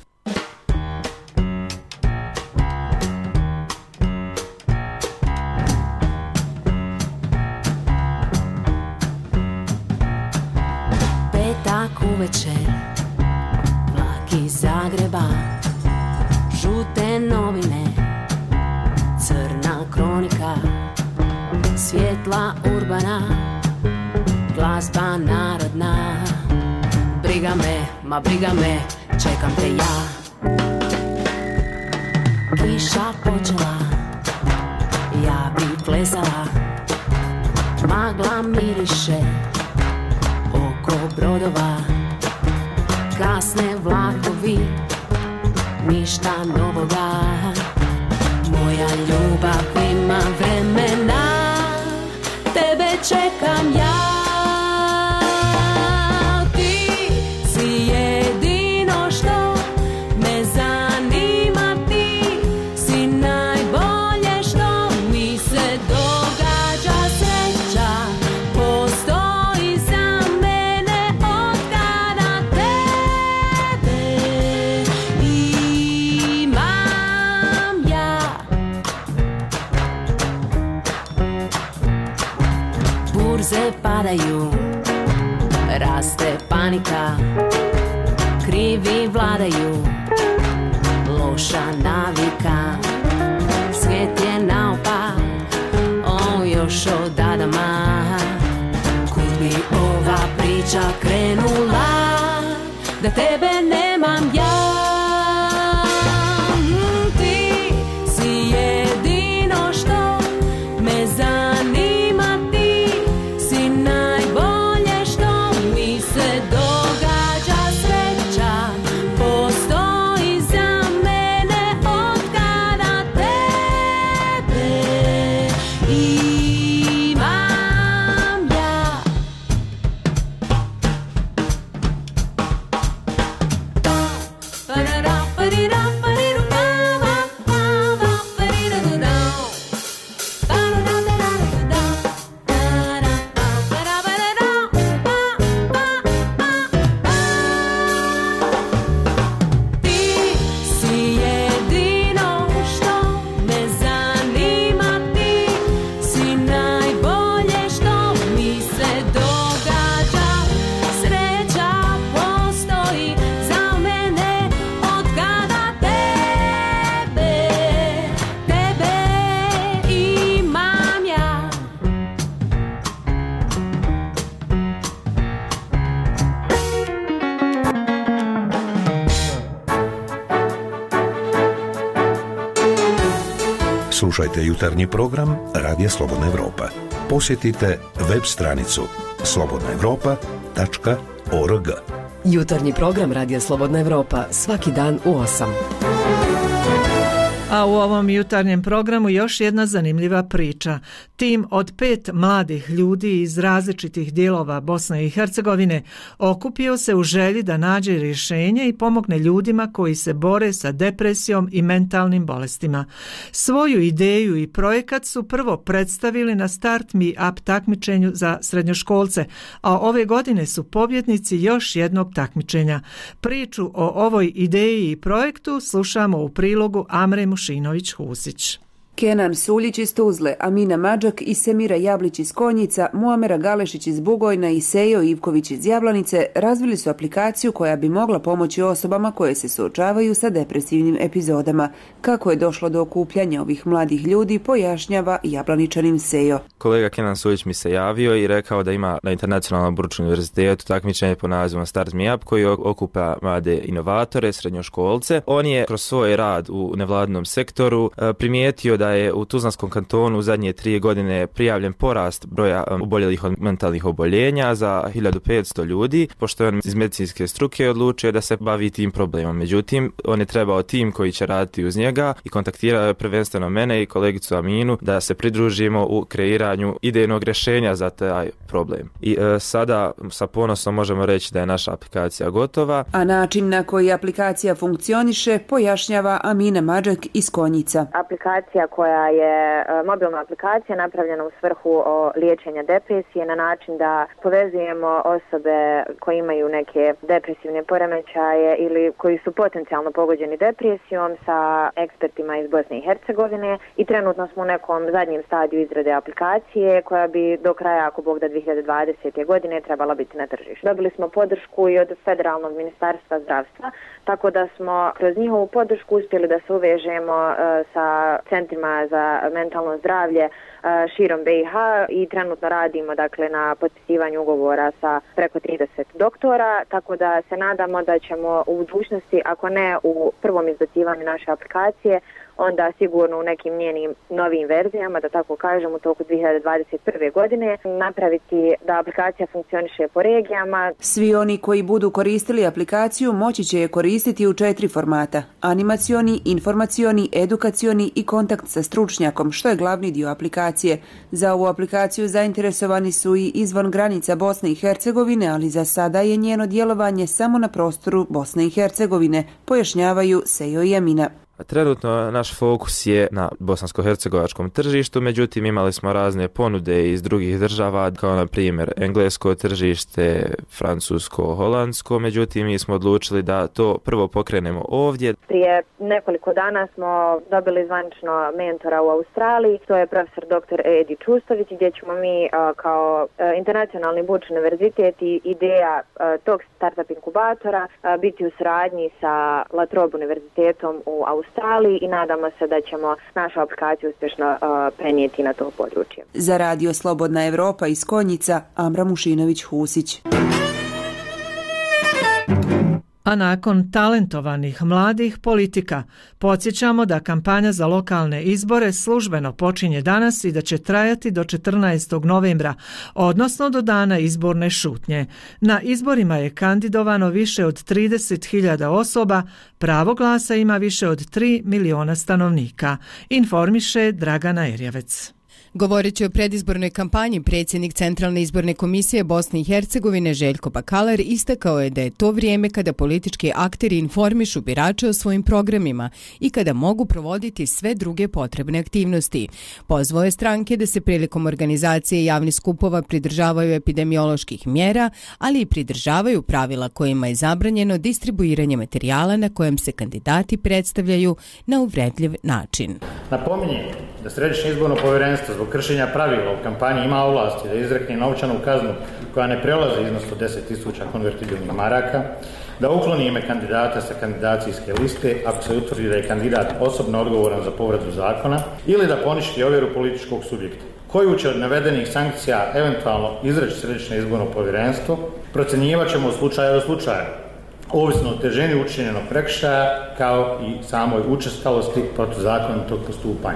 Večer, vlak iz Zagreba, žute novine, crna kronika, svjetla urbana, glazba narodna. Briga me, ma briga me, čekam te ja. Kiša počela, ja bi plesala, magla miriše oko brodova. Kasne vlakovi, ništa novoga. Moja ljubav ima vremena, tebe čekam ja. Ti si jedino što me zanima, ti si najbolje što mi se događa. Sreća postoji za mene od kada tebe imam ja. Burze padaju, raste panika, krivi vladaju, loša navika. Svijet je naopak, on još od Adama. Kud bi ova priča krenula, da tebe nemam ja. Ti si jedino što me zanima, ti si najbolje što mi se događa. Sreća postoji za mene od kada tebe Slušajte jutarnji program Radija Slobodna Evropa. Posjetite web stranicu slobodna evropa tačka org. Jutarnji program Radija Slobodna Evropa svaki dan u osam. A u ovom jutarnjem programu još jedna zanimljiva priča. Tim od pet mladih ljudi iz različitih dijelova Bosne i Hercegovine okupio se u želji da nađe rješenje i pomogne ljudima koji se bore sa depresijom i mentalnim bolestima. Svoju ideju i projekat su prvo predstavili na Start Me Up takmičenju za srednjoškolce, a ove godine su pobjednici još jednog takmičenja. Priču o ovoj ideji i projektu slušamo u prilogu Amre Mušinović-Husić. Kenan Suljić iz Tuzle, Amina Mađak i Semira Jablić iz Konjica, Muamera Galešić iz Bugojna i Sejo Ivković iz Jablanice razvili su aplikaciju koja bi mogla pomoći osobama koje se suočavaju sa depresivnim epizodama. Kako je došlo do okupljanja ovih mladih ljudi, pojašnjava Jablaničanin Sejo. Kolega Kenan Suljić mi se javio i rekao da ima na Internacionalnom Buručkom univerzitetu takmičenje po nazivom Start Me Up koji okupa mlade inovatore, srednjoškolce. On je kroz svoj rad u nevladinom sektoru primijetio da da je u Tuzlanskom kantonu u zadnje tri godine prijavljen porast broja oboljelih od mentalnih oboljenja za hiljadu petsto ljudi, pošto je on iz medicinske struke odlučio da se bavi tim problemom. Međutim, on je trebao tim koji će raditi uz njega i kontaktirao je prvenstveno mene i kolegicu Aminu da se pridružimo u kreiranju idejnog rješenja za taj problem. I e, sada sa ponosom možemo reći da je naša aplikacija gotova. A način na koji aplikacija funkcioniše pojašnjava Amina Mađak iz Konjica. Aplikacija koja je mobilna aplikacija napravljena u svrhu o liječenja depresije na način da povezujemo osobe koje imaju neke depresivne poremećaje ili koji su potencijalno pogođeni depresijom sa ekspertima iz Bosne i Hercegovine i trenutno smo u nekom zadnjem stadiju izrade aplikacije koja bi do kraja, ako Bog da, dvije hiljade dvadesete. godine trebala biti na tržištu. Dobili smo podršku i od Federalnog ministarstva zdravstva, tako da smo kroz njihovu podršku uspjeli da se uvežemo uh, sa centrima za mentalno zdravlje uh, širom B i H i trenutno radimo dakle na potpisivanju ugovora sa preko trideset doktora, tako da se nadamo da ćemo u budućnosti, ako ne u prvom izbacivanju naše aplikacije, onda sigurno u nekim njenim novim verzijama, da tako kažem, u toku dvije hiljade dvadeset prve. godine napraviti da aplikacija funkcioniše po regijama. Svi oni koji budu koristili aplikaciju moći će je koristiti u četiri formata: animacioni, informacioni, edukacioni i kontakt sa stručnjakom, što je glavni dio aplikacije. Za ovu aplikaciju zainteresovani su i izvan granica Bosne i Hercegovine, ali za sada je njeno djelovanje samo na prostoru Bosne i Hercegovine, pojašnjavaju Sejo i Amina. Trenutno naš fokus je na bosansko-hercegovačkom tržištu, međutim imali smo razne ponude iz drugih država, kao na primjer englesko tržište, francusko, holandsko, međutim mi smo odlučili da to prvo pokrenemo ovdje. Prije nekoliko dana smo dobili zvanično mentora u Australiji, to je profesor doktor Edi Čustović, gdje ćemo mi kao Internacionalni Buručki univerzitet i ideja tog startup inkubatora biti u saradnji sa La Trobe univerzitetom u Australiji. Australiji i nadamo se da ćemo našu aplikaciju uspješno uh, prenijeti na to područje. Za Radio Slobodna Evropa iz Konjica, Amra Mušinović-Husić. A nakon talentovanih mladih politika, podsjećamo da kampanja za lokalne izbore službeno počinje danas i da će trajati do četrnaestog novembra, odnosno do dana izborne šutnje. Na izborima je kandidovano više od trideset hiljada osoba, pravo glasa ima više od tri miliona stanovnika, informiše Dragana Erjavec. Govoreći o predizbornoj kampanji, predsjednik Centralne izborne komisije Bosne i Hercegovine Željko Bakalar istakao je da je to vrijeme kada politički akteri informišu birače o svojim programima i kada mogu provoditi sve druge potrebne aktivnosti. Pozvao je stranke da se prilikom organizacije javnih skupova pridržavaju epidemioloških mjera, ali i pridržavaju pravila kojima je zabranjeno distribuiranje materijala na kojem se kandidati predstavljaju na uvredljiv način. Napominjem da Središnje izborno povjerenstvo zbog kršenja pravila u kampanji ima ovlasti da izrekne novčanu kaznu koja ne prelazi iznos od deset tisuća konvertibilnih maraka, da ukloni ime kandidata sa kandidacijske liste ako se utvrdi da je kandidat osobno odgovoran za povredu zakona ili da poništi ovjeru političkog subjekta. Koju će od navedenih sankcija eventualno izreći Središnje izborno povjerenstvo, procjenjivat ćemo u slučaju do slučaja, ovisno o težini učinjenog prekršaja kao i samoj učestalosti protuzakonitog postupanja.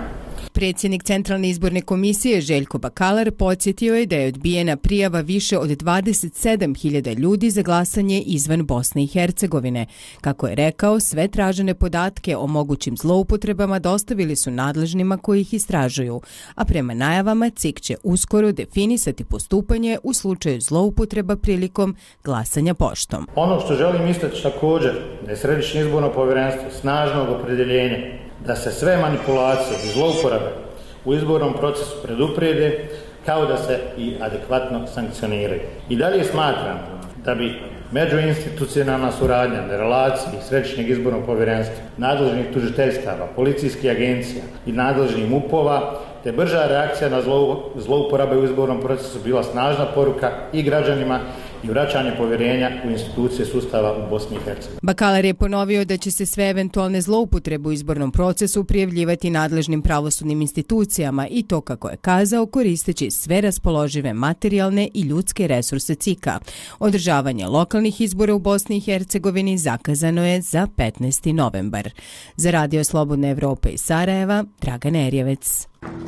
Predsjednik Centralne izborne komisije Željko Bakalar podsjetio je da je odbijena prijava više od dvadeset sedam hiljada ljudi za glasanje izvan Bosne i Hercegovine. Kako je rekao, sve tražene podatke o mogućim zloupotrebama dostavili su nadležnima koji ih istražuju, a prema najavama C I K će uskoro definisati postupanje u slučaju zloupotreba prilikom glasanja poštom. Ono što želim istaći također da je Središnje izborno povjerenstvo snažnog opredjeljenja da se sve manipulacije i zlouporabe u izbornom procesu preduprijede kao da se i adekvatno sankcioniraju. I dalje smatram da bi međuinstitucionalna suradnja na relaciji Središnjeg izbornog povjerenstva, nadležnih tužiteljstava, policijskih agencija i nadležnih M U P-ova te brža reakcija na zlouporabe u izbornom procesu bila snažna poruka i građanima i vraćanje povjerenja u institucije sustava u Bosni i Hercegovini. Bakalar je ponovio da će se sve eventualne zloupotrebe u izbornom procesu prijavljivati nadležnim pravosudnim institucijama i to, kako je kazao, koristeći sve raspoložive materijalne i ljudske resurse C I K-a. Održavanje lokalnih izbora u Bosni i Hercegovini zakazano je za petnaesti novembar. Za Radio Slobodne Evrope iz Sarajeva, Dragan Erjevec.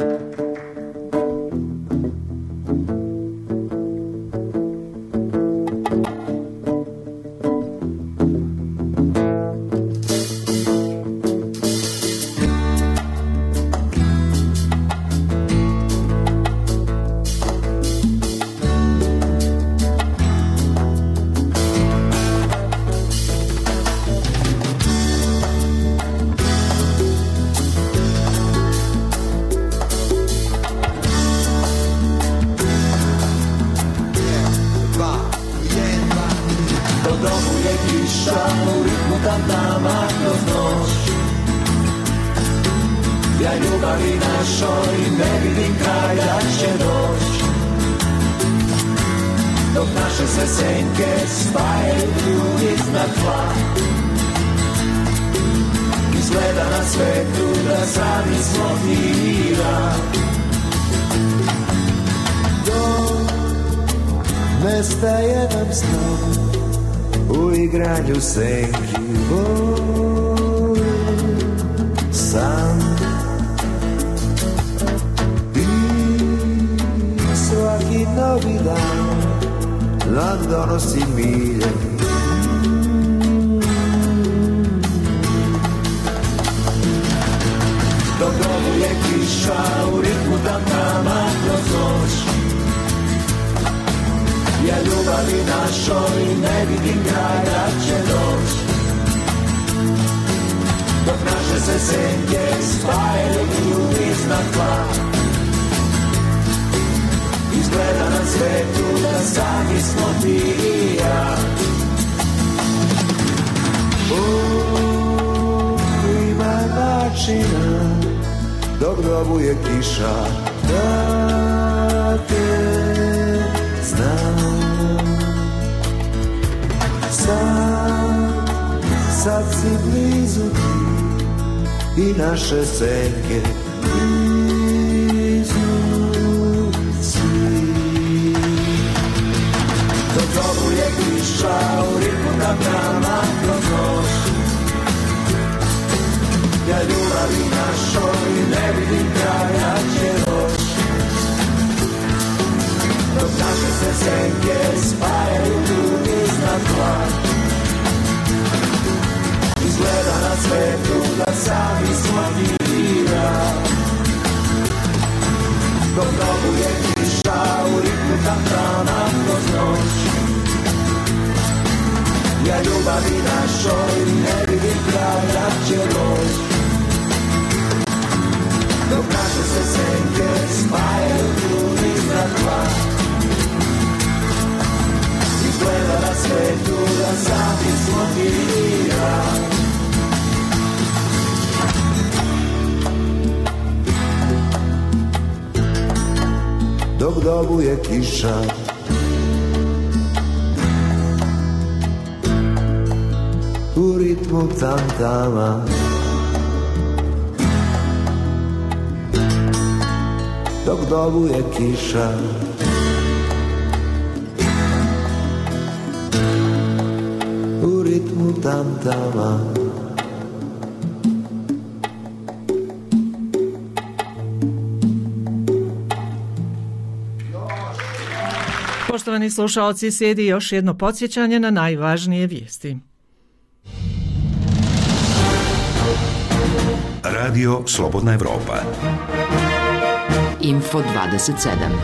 Nestaje nam snov u igranju senki, volim sam i svaki novi dan nam donosi milje. Dok dovuje kiša u ritmu tamtama kroz noć, ja ljubavi našoj ne vidim kraj da će doć. Dok naše se senke spajaju iznad tla, izgleda na svetu da sami smo ti i ja. O, ima načina dok dovuje kiša da te znam. Sad, sad si blizu ti i naše senke blizu si. Dok dovuje kiša u ritmu tamtama kroz noć, ja ljubavi našoj ne vidim kraja će doć. Dok naše se senke spajaju tu iznad tla, izgleda na svetu da sami smo dira. Dok dovuje kiša u ritmu tamtama kroz noć, ja ljubavi našoj ne vidim kraja će doć. Dok naše se senke spajaju tu iznad tla, izgleda na svetu da sami smo dira. Dok dovuje kiša u ritmu tamtama, dok dovuje kiša u ritmu tamtama. Poštovani slušaoci, slijedi još jedno podsjećanje na najvažnije vijesti. Radio Slobodna Evropa. Info dvadeset sedam.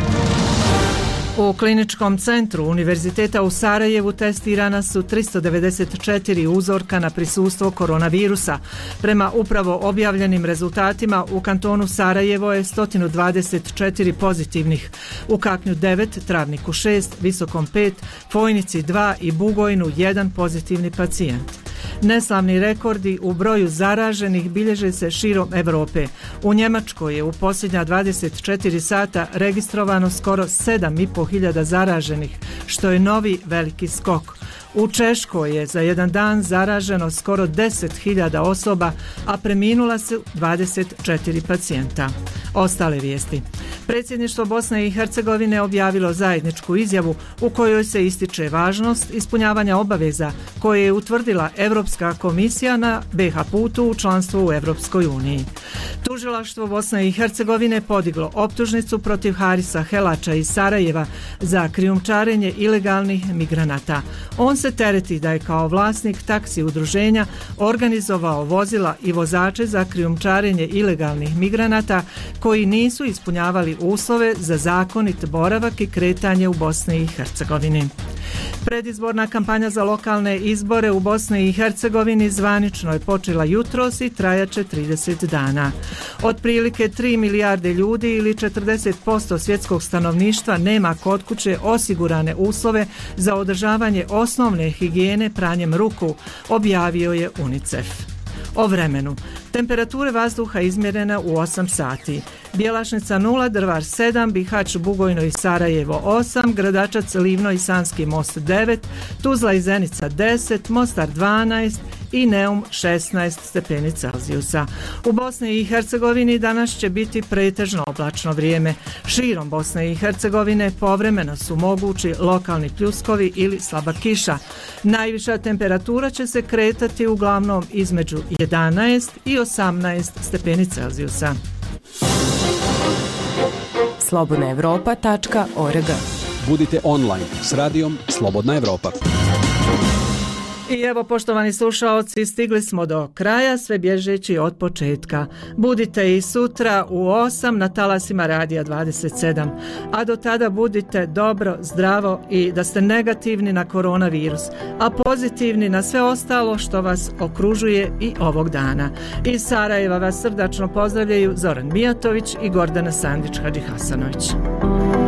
U kliničkom centru Univerziteta u Sarajevu testirana su tristo devedeset četiri uzorka na prisustvo koronavirusa. Prema upravo objavljenim rezultatima u kantonu Sarajevo je sto dvadeset četiri pozitivnih, u Kaknju devet, Travniku šest, Visokom pet, Fojnici dva i Bugojnu jedan pozitivni pacijent. Neslavni rekordi u broju zaraženih bilježe se širom Evrope. U Njemačkoj je u posljednja dvadeset četiri sata registrovano skoro sedam i po hiljada zaraženih, što je novi veliki skok. U Češkoj je za jedan dan zaraženo skoro deset hiljada osoba, a preminula su dvadeset četiri pacijenta. Ostale vijesti. Predsjedništvo Bosne i Hercegovine objavilo zajedničku izjavu u kojoj se ističe važnost ispunjavanja obaveza koje je utvrdila Europska komisija na be ha putu u članstvu u Europskoj uniji. Tužilaštvo Bosne i Hercegovine podiglo optužnicu protiv Harisa Helača iz Sarajeva za krijumčarenje ilegalnih migranata. On se tereti da je kao vlasnik taksi udruženja organizovao vozila i vozače za krijumčarenje ilegalnih migranata koji nisu ispunjavali uslove za zakonit boravak i kretanje u Bosni i Hercegovini. Predizborna kampanja za lokalne izbore u Bosni i Hercegovini zvanično je počela jutros i trajaće trideset dana. Otprilike tri milijarde ljudi ili četrdeset posto svjetskog stanovništva nema kod kuće osigurane uslove za održavanje osnovne higijene pranjem ruku, objavio je UNICEF. O vremenu. Temperature vazduha izmjerena u osam sati. Bjelašnica nula, Drvar sedam, Bihać, Bugojno i Sarajevo osam, Gradačac, Livno i Sanski most devet, Tuzla i Zenica deset, Mostar dvanaest i Neum šesnaest stepeni Celzijusa. U Bosni i Hercegovini danas će biti pretežno oblačno vrijeme. Širom Bosne i Hercegovine povremeno su mogući lokalni pljuskovi ili slaba kiša. Najviša temperatura će se kretati uglavnom između jedanaest i osamnaest stepeni Celzijusa. slobodna evropa tačka org. Budite online s radijom Slobodna Evropa. I evo, poštovani slušaoci, stigli smo do kraja, sve bježeći od početka. Budite i sutra u osam na talasima Radija dvadeset sedam, a do tada budite dobro, zdravo i da ste negativni na koronavirus, a pozitivni na sve ostalo što vas okružuje i ovog dana. Iz Sarajeva vas srdačno pozdravljaju Zoran Mijatović i Gordana Sandić-Hadžihasanović.